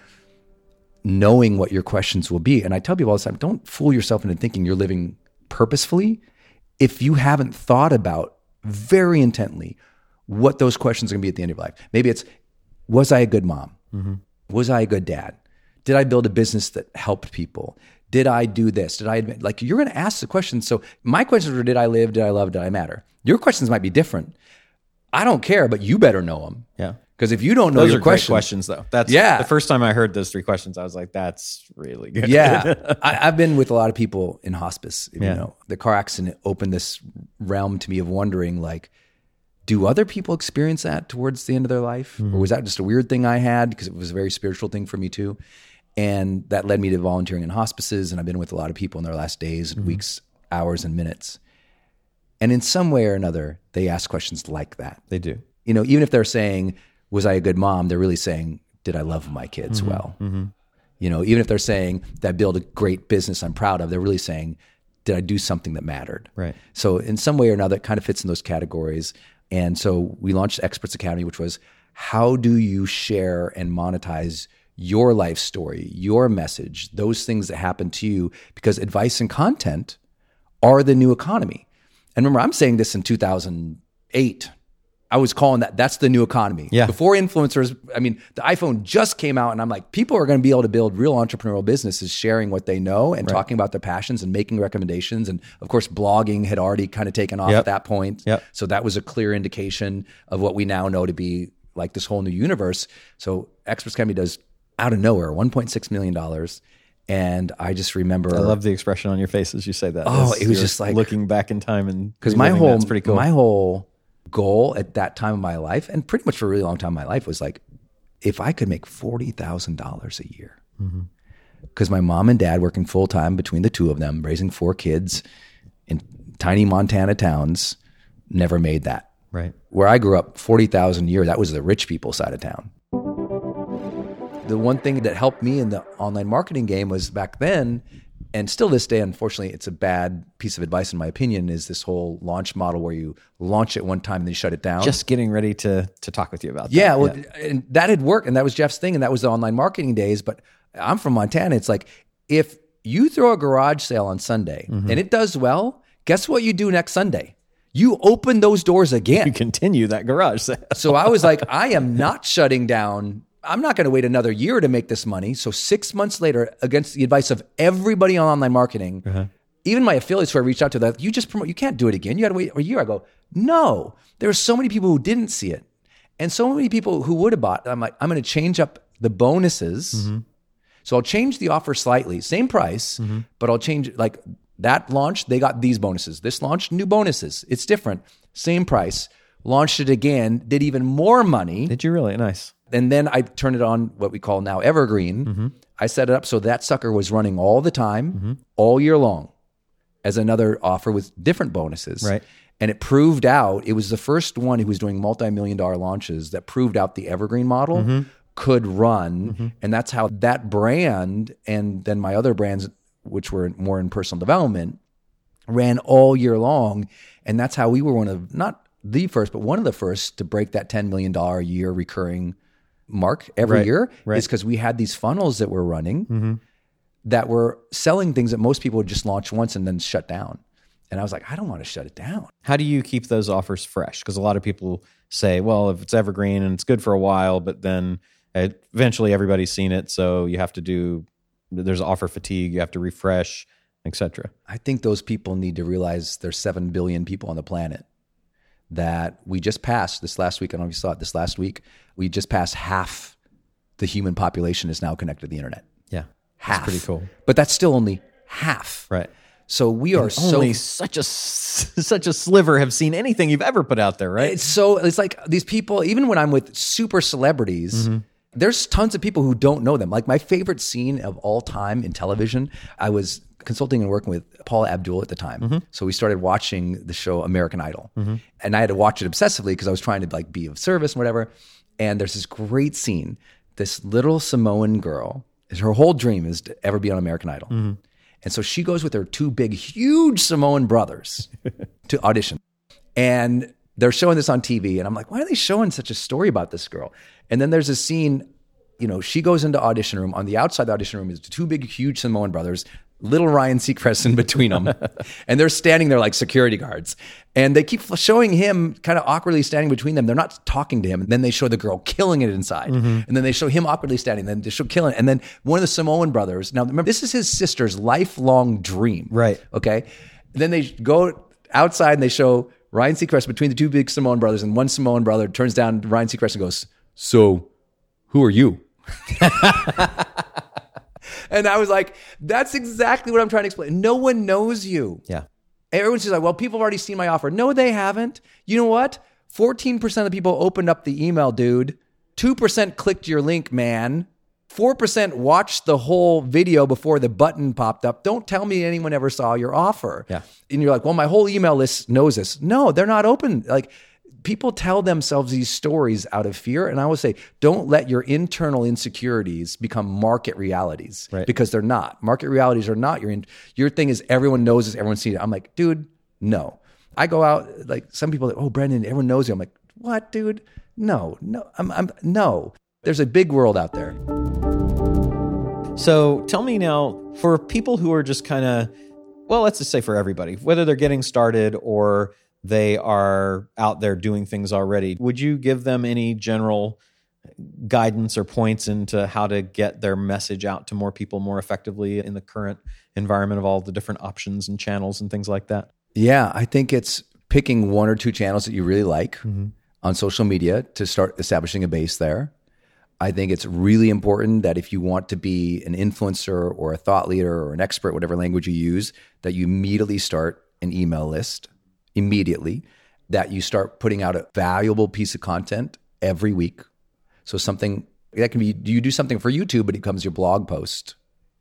knowing what your questions will be. And I tell people all the time, don't fool yourself into thinking you're living purposefully if you haven't thought about very intently what those questions are going to be at the end of your life. Maybe it's, was I a good mom? Mm-hmm. Was I a good dad? Did I build a business that helped people? Did I do this? Did I admit, like, you're going to ask the questions. So my questions were, did I live? Did I love? Did I matter? Your questions might be different. I don't care, but you better know them. Yeah. Because if you don't know those your are questions, great questions, though. That's yeah. The first time I heard those three questions, I was like, "That's really good." Yeah, I, I've been with a lot of people in hospice. You Yeah. know, the car accident opened this realm to me of wondering, like, do other people experience that towards the end of their life, mm-hmm. or was that just a weird thing I had because it was a very spiritual thing for me too? And that led me to volunteering in hospices, and I've been with a lot of people in their last days, and mm-hmm. weeks, hours, and minutes. And in some way or another, they ask questions like that. They do. You know, even if they're saying, was I a good mom? They're really saying, did I love my kids mm-hmm. well? Mm-hmm. You know, even if they're saying that I built a great business I'm proud of, they're really saying, did I do something that mattered? Right. So in some way or another, it kind of fits in those categories. And so we launched Experts Academy, which was, how do you share and monetize your life story, your message, those things that happen to you? Because advice and content are the new economy. And remember, I'm saying this in two thousand eight. I was calling that, that's the new economy. Yeah. Before influencers, I mean, the iPhone just came out, and I'm like, people are going to be able to build real entrepreneurial businesses sharing what they know and right. talking about their passions and making recommendations. And of course, blogging had already kind of taken off yep. at that point. Yep. So that was a clear indication of what we now know to be like this whole new universe. So Experts Academy does, out of nowhere, one point six million dollars. And I just remember, I love the expression on your face as you say that. Oh, As it was you're just like looking back in time, and because my whole, that's pretty cool. my whole goal at that time of my life, and pretty much for a really long time in my life, was like, if I could make forty thousand dollars a year, because mm-hmm. my mom and dad working full time between the two of them, raising four kids in tiny Montana towns, never made that. Right. Where I grew up, forty thousand a year, that was the rich people side of town. The one thing that helped me in the online marketing game was back then, and still this day, unfortunately, it's a bad piece of advice in my opinion, is this whole launch model where you launch it one time and then you shut it down. Just getting ready to to talk with you about that. Yeah, well, yeah. And that had worked, and that was Jeff's thing, and that was the online marketing days. But I'm from Montana. It's like, if you throw a garage sale on Sunday mm-hmm. and it does well, guess what you do next Sunday? You open those doors again. You continue that garage sale. So I was like, I am not shutting down. I'm not going to wait another year to make this money. So six months later, against the advice of everybody on online marketing, uh-huh. even my affiliates who I reached out to, that you just promote, you can't do it again. You got to wait a year. I go, no. There are so many people who didn't see it, and so many people who would have bought. I'm like, I'm going to change up the bonuses. Mm-hmm. So I'll change the offer slightly, same price, mm-hmm. but I'll change, like that launch, they got these bonuses. This launch, new bonuses. It's different. Same price. Launched it again, did even more money. Did you really? Nice. And then I turned it on what we call now Evergreen. Mm-hmm. I set it up so that sucker was running all the time, mm-hmm. all year long, as another offer with different bonuses. Right. And it proved out, it was the first one who was doing multi-million dollar launches that proved out the Evergreen model mm-hmm. could run. Mm-hmm. And that's how that brand, and then my other brands, which were more in personal development, ran all year long. And that's how we were one of, not the first, but one of the first to break that ten million dollars a year recurring mark every right, year right. is because we had these funnels that were running mm-hmm. that were selling things that most people would just launch once and then shut down. And I was like, I don't want to shut it down. How do you keep those offers fresh? Because a lot of people say, well, if it's evergreen and it's good for a while, but then eventually everybody's seen it. So you have to do, there's offer fatigue, you have to refresh, et cetera. I think those people need to realize there's seven billion people on the planet. That we just passed this last week. I don't know if you saw it this last week. We just passed half the human population is now connected to the internet. Yeah. Half. That's pretty cool. But that's still only half. Right. So we are and so only such a such a sliver have seen anything you've ever put out there, right? It's so it's like these people, even when I'm with super celebrities, mm-hmm. there's tons of people who don't know them. Like my favorite scene of all time in television, I was consulting and working with Paula Abdul at the time. Mm-hmm. So we started watching the show American Idol. Mm-hmm. And I had to watch it obsessively because I was trying to like be of service and whatever. And there's this great scene. This little Samoan girl, her whole dream is to ever be on American Idol. Mm-hmm. And so she goes with her two big, huge Samoan brothers to audition. And they're showing this on T V, and I'm like, why are they showing such a story about this girl? And then there's a scene, you know, she goes into audition room. On the outside of the audition room is two big, huge Samoan brothers, little Ryan Seacrest in between them. And they're standing there like security guards. And they keep showing him kind of awkwardly standing between them. They're not talking to him. And then they show the girl killing it inside. Mm-hmm. And then they show him awkwardly standing. Then they show killing it. And then one of the Samoan brothers, now remember, this is his sister's lifelong dream. Right. Okay. And then they go outside and they show Ryan Seacrest between the two big Samoan brothers. And one Samoan brother turns down Ryan Seacrest and goes, "So who are you?" And I was like, that's exactly what I'm trying to explain. No one knows you. Yeah. Everyone's just like, well, people have already seen my offer. No, they haven't. You know what? fourteen percent of the people opened up the email, dude. two percent clicked your link, man. four percent watched the whole video before the button popped up. Don't tell me anyone ever saw your offer. Yeah. And you're like, well, my whole email list knows this. No, they're not open. Like, people tell themselves these stories out of fear. And I would say, don't let your internal insecurities become market realities, right? Because they're not. Market realities are not your, in, your thing is everyone knows this, everyone sees it. I'm like, dude, no. I go out, like some people are like, oh, Brendan, everyone knows you. I'm like, what, dude? No, no, I'm, I'm, no. There's a big world out there. So tell me now, for people who are just kind of, well, let's just say for everybody, whether they're getting started or they are out there doing things already, would you give them any general guidance or points into how to get their message out to more people more effectively in the current environment of all the different options and channels and things like that? Yeah, I think it's picking one or two channels that you really like mm-hmm. on social media to start establishing a base there. I think it's really important that if you want to be an influencer or a thought leader or an expert, whatever language you use, that you immediately start an email list. Immediately, that you start putting out a valuable piece of content every week. So something that can be, you do something for YouTube, but it becomes your blog post.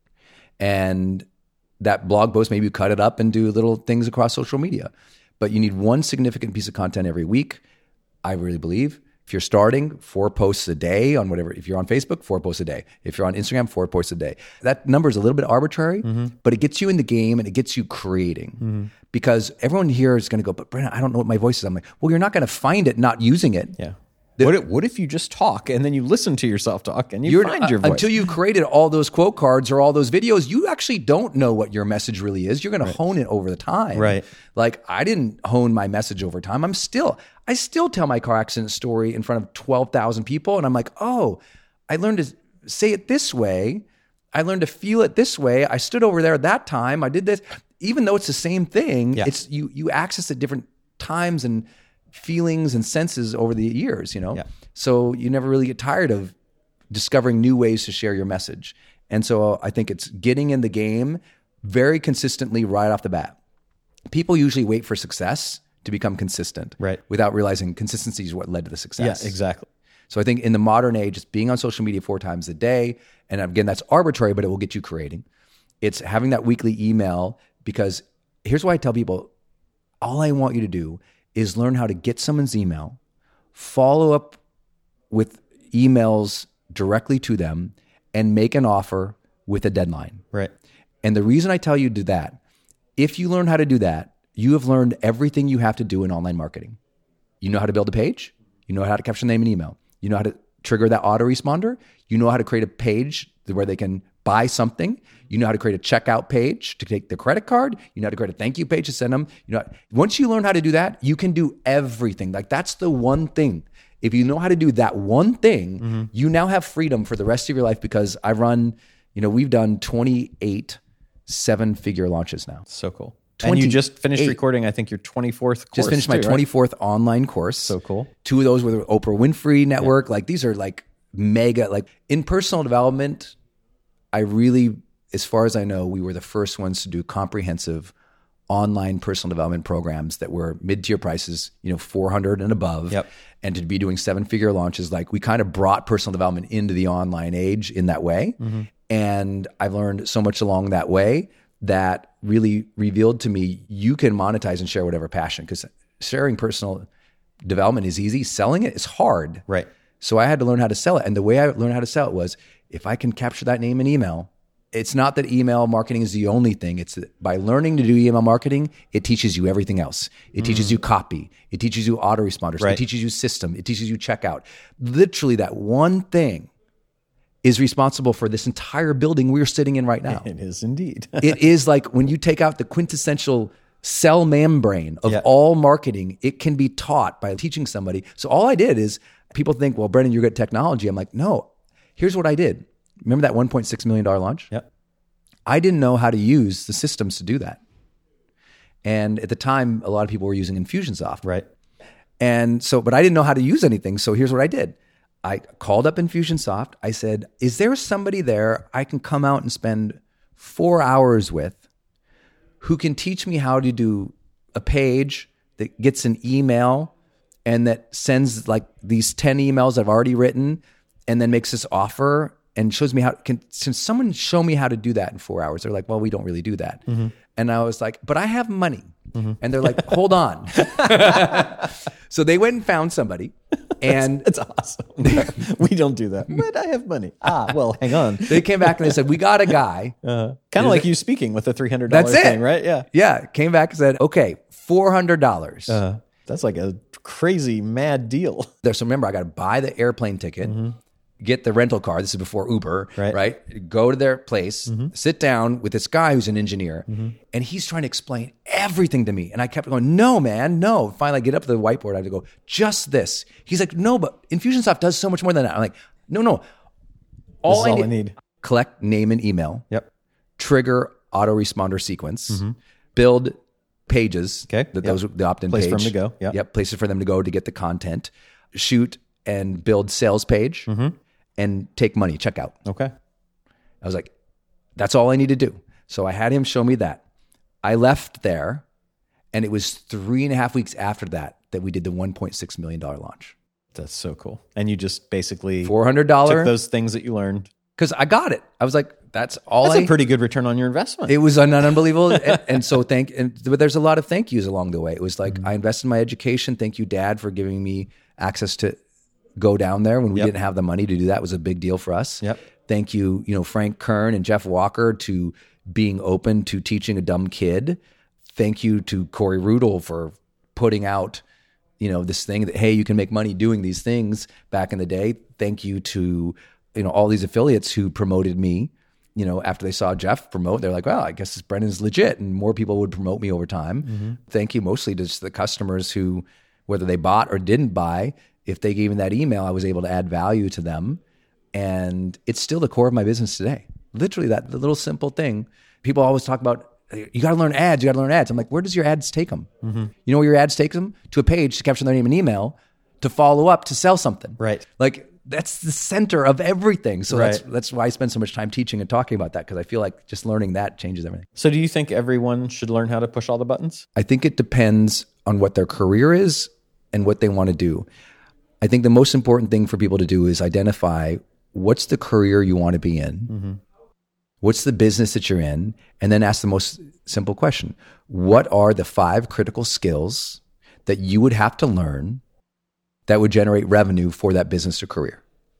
And that blog post, maybe you cut it up and do little things across social media. But you need one significant piece of content every week. I really believe if you're starting, four posts a day on whatever, if you're on Facebook, four posts a day. If you're on Instagram, four posts a day. That number is a little bit arbitrary, mm-hmm. but it gets you in the game and it gets you creating. Mm-hmm. Because everyone here is going to go, but Brendan, I don't know what my voice is. I'm like, well, you're not going to find it not using it. Yeah. The, what, if, what if you just talk and then you listen to yourself talk and you you're, find your voice? Until you've created all those quote cards or all those videos, you actually don't know what your message really is. You're going right. to hone it over the time. Right. Like I didn't hone my message over time. I'm still, I still tell my car accident story in front of twelve thousand people. And I'm like, oh, I learned to say it this way. I learned to feel it this way. I stood over there at that time. I did this. Even though it's the same thing, yeah. it's you you access at different times and feelings and senses over the years, you know? Yeah. So you never really get tired of discovering new ways to share your message. And so I think it's getting in the game very consistently right off the bat. People usually wait for success to become consistent, right? Without realizing consistency is what led to the success. Yeah, exactly. So I think in the modern age, it's being on social media four times a day. And again, that's arbitrary, but it will get you creating. It's having that weekly email. Because here's why I tell people, all I want you to do is learn how to get someone's email, follow up with emails directly to them, and make an offer with a deadline. Right. And the reason I tell you to do that, if you learn how to do that, you have learned everything you have to do in online marketing. You know how to build a page. You know how to capture name and email. You know how to trigger that autoresponder. You know how to create a page where they can buy something. You know how to create a checkout page to take their credit card. You know how to create a thank you page to send them. You know, once you learn how to do that, you can do everything. Like that's the one thing. If you know how to do that one thing, mm-hmm. you now have freedom for the rest of your life because I run, you know, we've done twenty-eight seven-figure launches now. So cool. And you just finished recording, I think, your twenty-fourth course. Just finished my too, twenty-fourth right? online course. So cool. Two of those were the Oprah Winfrey Network. Yeah. Like these are like mega, like in personal development, I really, as far as I know, we were the first ones to do comprehensive online personal development programs that were mid-tier prices, you know, four hundred and above, yep. and to be doing seven-figure launches. Like we kind of brought personal development into the online age in that way. Mm-hmm. And I've learned so much along that way that really revealed to me you can monetize and share whatever passion, because sharing personal development is easy. Selling it is hard. Right. So I had to learn how to sell it. And the way I learned how to sell it was if I can capture that name and email it's not that email marketing is the only thing. It's that by learning to do email marketing, it teaches you everything else. It mm. teaches you copy. It teaches you autoresponders. Right. It teaches you system. It teaches you checkout. Literally, that one thing is responsible for this entire building we're sitting in right now. It is indeed. It is like when you take out the quintessential cell membrane of yeah. all marketing, it can be taught by teaching somebody. So all I did is, people think, well, Brendan, you're good at technology. I'm like, no, here's what I did. Remember that one point six million dollars launch? Yep. I didn't know how to use the systems to do that. And at the time, a lot of people were using Infusionsoft. Right. And so, but I didn't know how to use anything. So here's what I did. I called up Infusionsoft. I said, is there somebody there I can come out and spend four hours with who can teach me how to do a page that gets an email and that sends like these ten emails I've already written and then makes this offer and shows me how, can, can someone show me how to do that in four hours? They're like, well, we don't really do that. Mm-hmm. And I was like, but I have money. Mm-hmm. And they're like, hold on. So they went and found somebody. And it's awesome. We don't do that. But I have money. Ah, well, hang on. They came back and they said, we got a guy. Uh, kind of like it? you speaking with the three hundred dollars That's it. thing, right? Yeah. Yeah. Came back and said, okay, four hundred dollars. Uh, that's like a crazy mad deal. There's, so remember, I got to buy the airplane ticket, mm-hmm. get the rental car. This is before Uber, right? right? Go to their place, mm-hmm. sit down with this guy who's an engineer, mm-hmm. and he's trying to explain everything to me. And I kept going, no, man, no. Finally, I get up to the whiteboard. I have to go, just this. He's like, no, but Infusionsoft does so much more than that. I'm like, no, no. All, this is I, all need, I need. Collect name and email. Yep. Trigger autoresponder sequence. Mm-hmm. Build pages. Okay. That yep. those the opt-in place page. for them to go. Yep. Yep. Places for them to go to get the content. Shoot and build sales page. Mm-hmm. And take money, check out. Okay. I was like, that's all I need to do. So I had him show me that. I left there, and it was three and a half weeks after that that we did the one point six million dollars launch. That's so cool. And you just basically four hundred dollars took those things that you learned. Because I got it. I was like, that's all That's I... a pretty good return on your investment. It was un- unbelievable. and, and so thank... And, but there's a lot of thank yous along the way. It was like, mm-hmm. I invested in my education. Thank you, Dad, for giving me access to go down there when we yep. didn't have the money to do that. It was a big deal for us. Yep. Thank you, you know, Frank Kern and Jeff Walker to being open to teaching a dumb kid. Thank you to Corey Rudel for putting out, you know, this thing that, hey, you can make money doing these things back in the day. Thank you to, you know, all these affiliates who promoted me, you know, after they saw Jeff promote, they're like, well, I guess this Brendan's legit. And more people would promote me over time. Mm-hmm. Thank you mostly to just the customers who, whether they bought or didn't buy, if they gave me that email, I was able to add value to them. And it's still the core of my business today. Literally that the little simple thing. People always talk about, you got to learn ads, you got to learn ads. I'm like, where does your ads take them? Mm-hmm. You know where your ads take them? To a page to capture their name and email, to follow up, to sell something. Right. Like that's the center of everything. So right. that's that's why I spend so much time teaching and talking about that, because I feel like just learning that changes everything. So do you think everyone should learn how to push all the buttons? I think it depends on what their career is and what they want to do. I think the most important thing for people to do is identify what's the career you want to be in, mm-hmm. what's the business that you're in, and then ask the most simple question. What are the five critical skills that you would have to learn that would generate revenue for that business or career?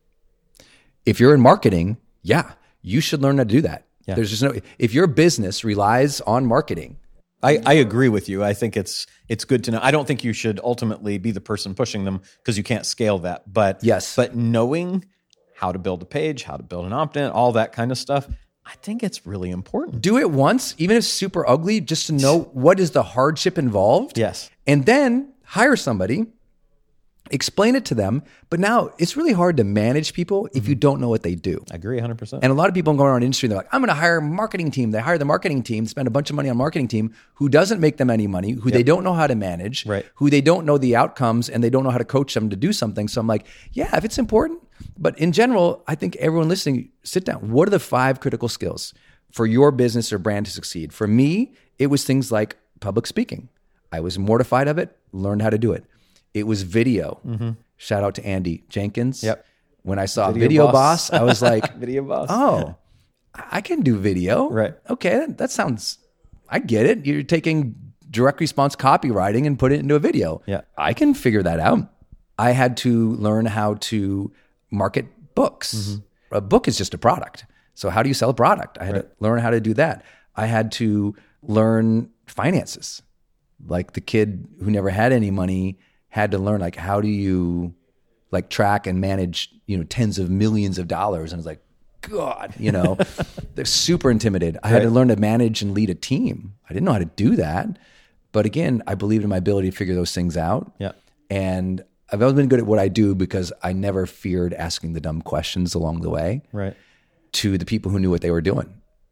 If you're in marketing, yeah, you should learn how to do that. Yeah. There's just no, if your business relies on marketing, I, I agree with you. I think it's it's good to know. I don't think you should ultimately be the person pushing them because you can't scale that. But yes, but knowing how to build a page, how to build an opt-in, all that kind of stuff, I think it's really important. Do it once, even if it's super ugly, just to know what is the hardship involved. Yes. And then hire somebody, explain it to them. But now it's really hard to manage people if you don't know what they do. I agree one hundred percent. And a lot of people going around the industry, they're like, I'm going to hire a marketing team. They hire the marketing team, spend a bunch of money on marketing team who doesn't make them any money, who yep. they don't know how to manage, right. who they don't know the outcomes, and they don't know how to coach them to do something. So I'm like, yeah, if it's important. But in general, I think everyone listening, sit down. What are the five critical skills for your business or brand to succeed? For me, it was things like public speaking. I was mortified of it, learned how to do it. It was video. Mm-hmm. Shout out to Andy Jenkins. Yep. When I saw Video, Video Boss. Boss, I was like, Video Boss. Oh, I can do video. Right. Okay, that, that sounds, I get it. You're taking direct response copywriting and put it into a video. Yeah. I can figure that out. I had to learn how to market books. Mm-hmm. A book is just a product. So how do you sell a product? I had Right. to learn how to do that. I had to learn finances. Like the kid who never had any money had to learn, like, how do you like track and manage, you know, tens of millions of dollars? And I was like, God, you know, they're super intimidated. I had to Right. learn to manage and lead a team. I didn't know how to do that. But again, I believed in my ability to figure those things out. Yeah. And I've always been good at what I do because I never feared asking the dumb questions along the way Right. to the people who knew what they were doing.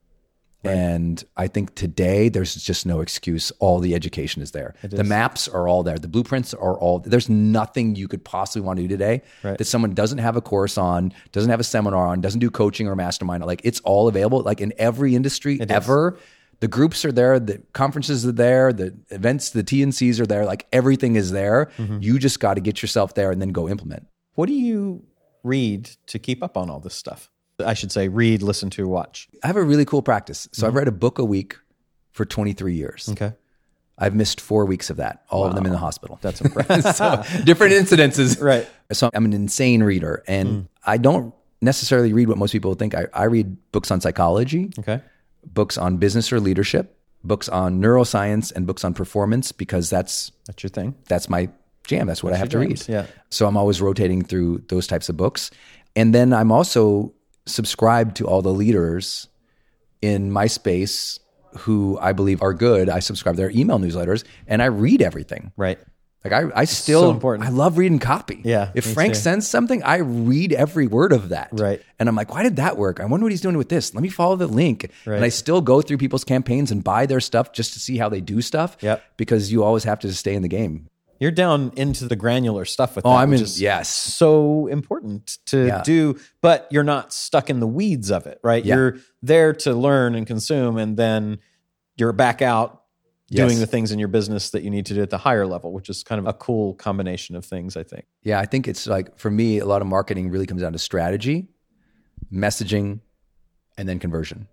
And I think today there's just no excuse. All the education is there. The is. maps are all there. The blueprints are all, there's nothing you could possibly want to do today Right. that someone doesn't have a course on, doesn't have a seminar on, doesn't do coaching or mastermind. Like, it's all available. Like in every industry It is. ever, the groups are there, the conferences are there, the events, the T N Cs are there. Like, everything is there. Mm-hmm. You just got to get yourself there and then go implement. What do you read to keep up on all this stuff? I should say read, listen to, watch. I have a really cool practice. So Mm-hmm. I've read a book a week for twenty-three years. Okay. I've missed four weeks of that, all of them in the hospital. That's impressive. So different incidences. Right. So I'm an insane reader, and Mm. I don't necessarily read what most people would think. I, I read books on psychology, Okay. books on business or leadership, books on neuroscience, and books on performance, because that's That's your thing. that's my jam. That's what I have to your read. jams, yeah. So I'm always rotating through those types of books. And then I'm also subscribed to all the leaders in my space who I believe are good. I subscribe to their email newsletters and I read everything. Right. Like I, I still, so important. I love reading copy. Yeah, If me Frank too. sends something, I read every word of that. Right. And I'm like, why did that work? I wonder what he's doing with this. Let me follow the link. Right. And I still go through people's campaigns and buy their stuff just to see how they do stuff. Yep. Because you always have to stay in the game. You're down into the granular stuff with Oh, that, I'm which in, is yes. so important to Yeah. do, but you're not stuck in the weeds of it, right? Yeah. You're there to learn and consume, and then you're back out doing Yes. the things in your business that you need to do at the higher level, which is kind of a cool combination of things, I think. Yeah, I think it's like, for me, a lot of marketing really comes down to strategy, messaging, and then conversion.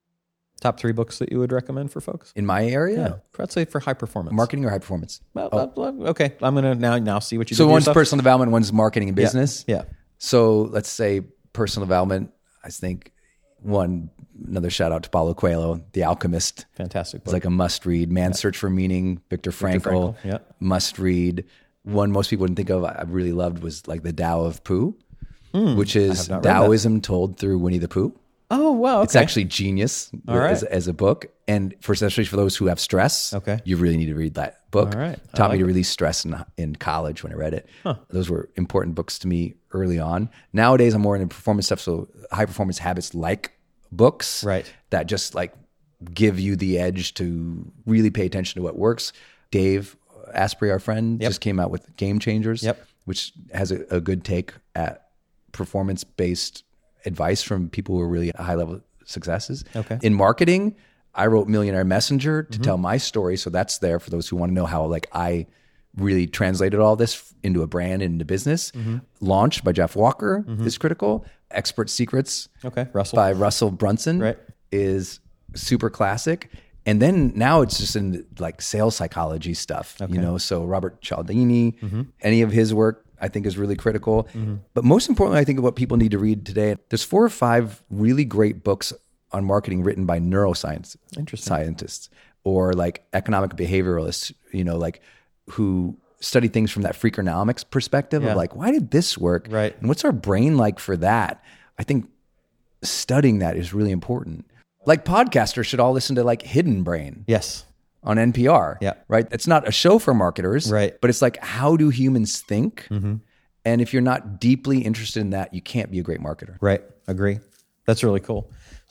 Top three books that you would recommend for folks? In my area, Let's say for high performance. marketing or high performance? Well, uh, okay, I'm going to now now see what you So do. for one's yourself. personal development, one's marketing and Yeah. business. Yeah. So let's say personal development, I think one, another shout out to Paulo Coelho, The Alchemist. Fantastic It's book. like a must read. Man's Search for Meaning, Viktor Frankl, Frankl, yeah. must read. One most people wouldn't think of, I really loved, was like The Tao of Pooh, which is not read that. Taoism told through Winnie the Pooh. Oh, wow. Okay. It's actually genius All right. as, as a book. And for especially for those who have stress, Okay. you really need to read that book. All right. I Taught like me to it. release stress in, in college when I read it. Those were important books to me early on. Nowadays, I'm more into performance stuff. So high performance habits like books Right. that just like give you the edge to really pay attention to what works. Dave Asprey, our friend, Yep. just came out with Game Changers, Yep. which has a, a good take at performance-based advice from people who are really at high-level successes. Okay. In marketing, I wrote Millionaire Messenger to Mm-hmm. tell my story. So that's there for those who want to know how like I really translated all this into a brand and into business. Mm-hmm. Launched by Jeff Walker is critical. Expert Secrets Okay. Russell. by Russell Brunson Right. is super classic. And then now it's just in like sales psychology stuff, you know, so Robert Cialdini, Mm-hmm. any of his work I think is really critical. But most importantly, I think of what people need to read today. There's four or five really great books on marketing written by neuroscience Interesting. scientists or like economic behavioralists, you know, like who study things from that Freakonomics perspective Yeah. of like, why did this work? Right. And what's our brain like for that? I think studying that is really important. Like podcasters should all listen to like Hidden Brain Yes. on N P R. Yeah. Right. It's not a show for marketers. Right. But it's like, how do humans think? And if you're not deeply interested in that, you can't be a great marketer. Right. Agree. That's really cool.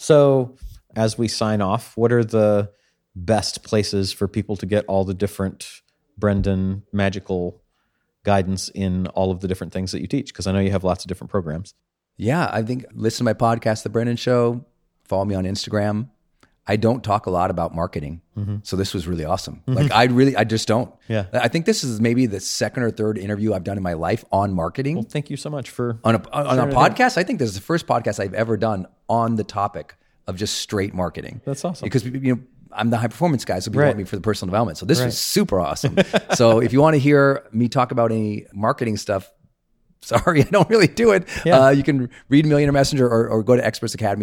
So as we sign off, what are the best places for people to get all the different Brendan magical guidance in all of the different things that you teach? Because I know you have lots of different programs. Yeah. I think listen to my podcast, The Brendan Show. Follow me on Instagram. I don't talk a lot about marketing. So this was really awesome. Like I really, I just don't. Yeah. I think this is maybe the second or third interview I've done in my life on marketing. Well, thank you so much for on a on sharing a it podcast. I think this is the first podcast I've ever done on the topic of just straight marketing. That's awesome. Because you know I'm the high performance guy, so people Right. want me for the personal development. So this Right. was super awesome. So if you want to hear me talk about any marketing stuff, sorry, I don't really do it. Yeah. Uh, you can read Millionaire Messenger or, or go to experts academy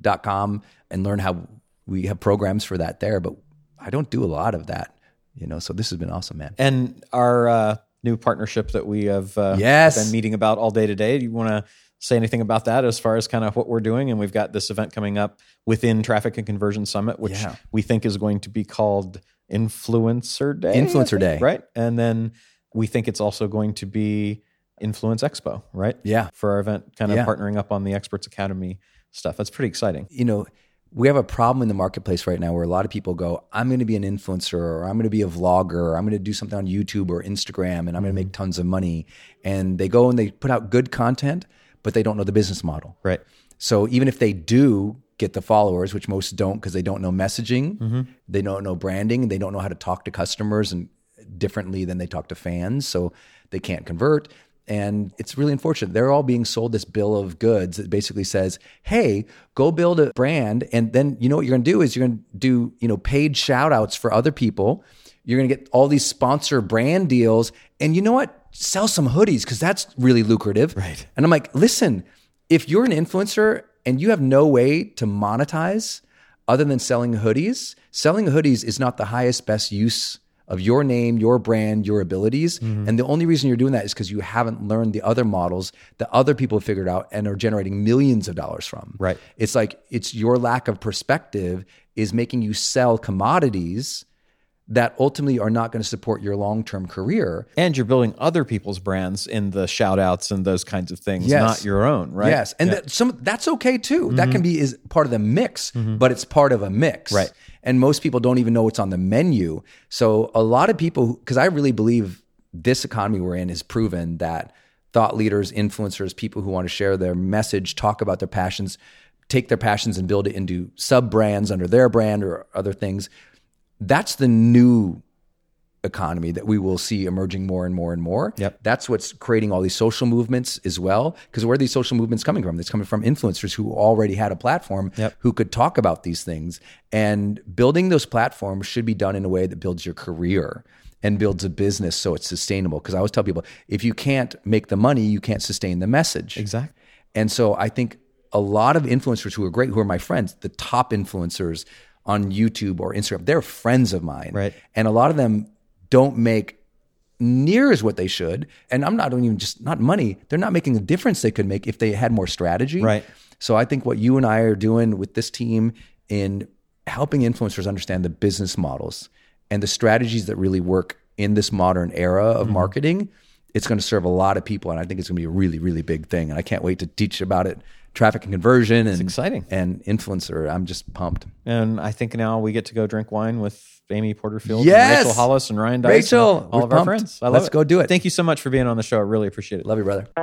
dot com and learn how we have programs for that there. But I don't do a lot of that, you know, so this has been awesome, man. And our uh, new partnership that we have uh, yes. been meeting about all day today, do you want to say anything about that as far as kind of what we're doing? And we've got this event coming up within Traffic and Conversion Summit, which yeah. we think is going to be called Influencer Day. Influencer Day. Right. And then we think it's also going to be Influence Expo, right? Yeah. For our event, kind of yeah. partnering up on the Experts Academy stuff. That's pretty exciting. You know, we have a problem in the marketplace right now where a lot of people go, I'm going to be an influencer, or I'm going to be a vlogger, or I'm going to do something on YouTube or Instagram, and I'm going to make tons of money. And they go and they put out good content, but they don't know the business model. Right. So even if they do get the followers, which most don't because they don't know messaging, mm-hmm. they don't know branding, they don't know how to talk to customers and differently than they talk to fans, so they can't convert. And it's really unfortunate. They're all being sold this bill of goods that basically says, hey, go build a brand. And then you know what you're going to do is you're going to do, you know, paid shout outs for other people. You're going to get all these sponsor brand deals. And you know what? Sell some hoodies because that's really lucrative. Right. And I'm like, listen, if you're an influencer and you have no way to monetize other than selling hoodies, selling hoodies is not the highest, best use of your name, your brand, your abilities. Mm-hmm. And the only reason you're doing that is because you haven't learned the other models that other people have figured out and are generating millions of dollars from. Right. It's like, it's your lack of perspective is making you sell commodities that ultimately are not going to support your long-term career. And you're building other people's brands in the shout outs and those kinds of things, yes. not your own, right? Yes. And yeah. that, some that's okay too. Mm-hmm. That can be is part of the mix, mm-hmm. but it's part of a mix. Right. And most people don't even know what's on the menu. So a lot of people, because I really believe this economy we're in is proven that thought leaders, influencers, people who want to share their message, talk about their passions, take their passions and build it into sub-brands under their brand or other things. That's the new economy that we will see emerging more and more and more. Yep. That's what's creating all these social movements as well. Because where are these social movements coming from? It's coming from influencers who already had a platform yep. who could talk about these things. And building those platforms should be done in a way that builds your career and builds a business so it's sustainable. Because I always tell people, if you can't make the money, you can't sustain the message. Exactly. And so I think a lot of influencers who are great, who are my friends, the top influencers on YouTube or Instagram, they're friends of mine. Right. And a lot of them don't make near as what they should. And I'm not even just not money. They're not making the difference they could make if they had more strategy. Right. So I think what you and I are doing with this team in helping influencers understand the business models and the strategies that really work in this modern era of mm-hmm. marketing, it's going to serve a lot of people. And I think it's going to be a really, really big thing. And I can't wait to teach about it. Traffic and conversion and, it's exciting. And influencer. I'm just pumped. And I think now we get to go drink wine with Amy Porterfield, yes! and Rachel Hollis, and Ryan Dice, Rachel, and all we're of our pumped. friends. I love Let's it. go do it. Thank you so much for being on the show. I really appreciate it. Love you, brother.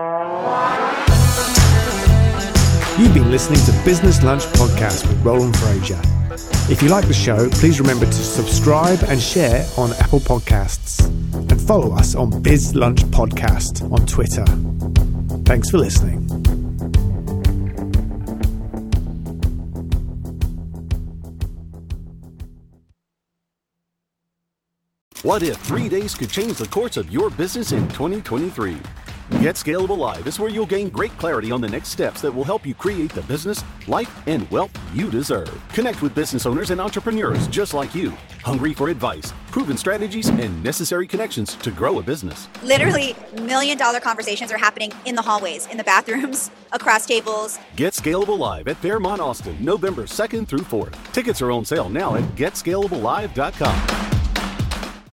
You've been listening to Business Lunch Podcast with Roland Frazier. If you like the show, please remember to subscribe and share on Apple Podcasts and follow us on Biz Lunch Podcast on Twitter. Thanks for listening. What if three days could change the course of your business in twenty twenty-three? Get Scalable Live is where you'll gain great clarity on the next steps that will help you create the business, life, and wealth you deserve. Connect with business owners and entrepreneurs just like you, hungry for advice, proven strategies, and necessary connections to grow a business. Literally, million dollar conversations are happening in the hallways, in the bathrooms, across tables. Get Scalable Live at Fairmont Austin, November second through fourth. Tickets are on sale now at get scalable live dot com.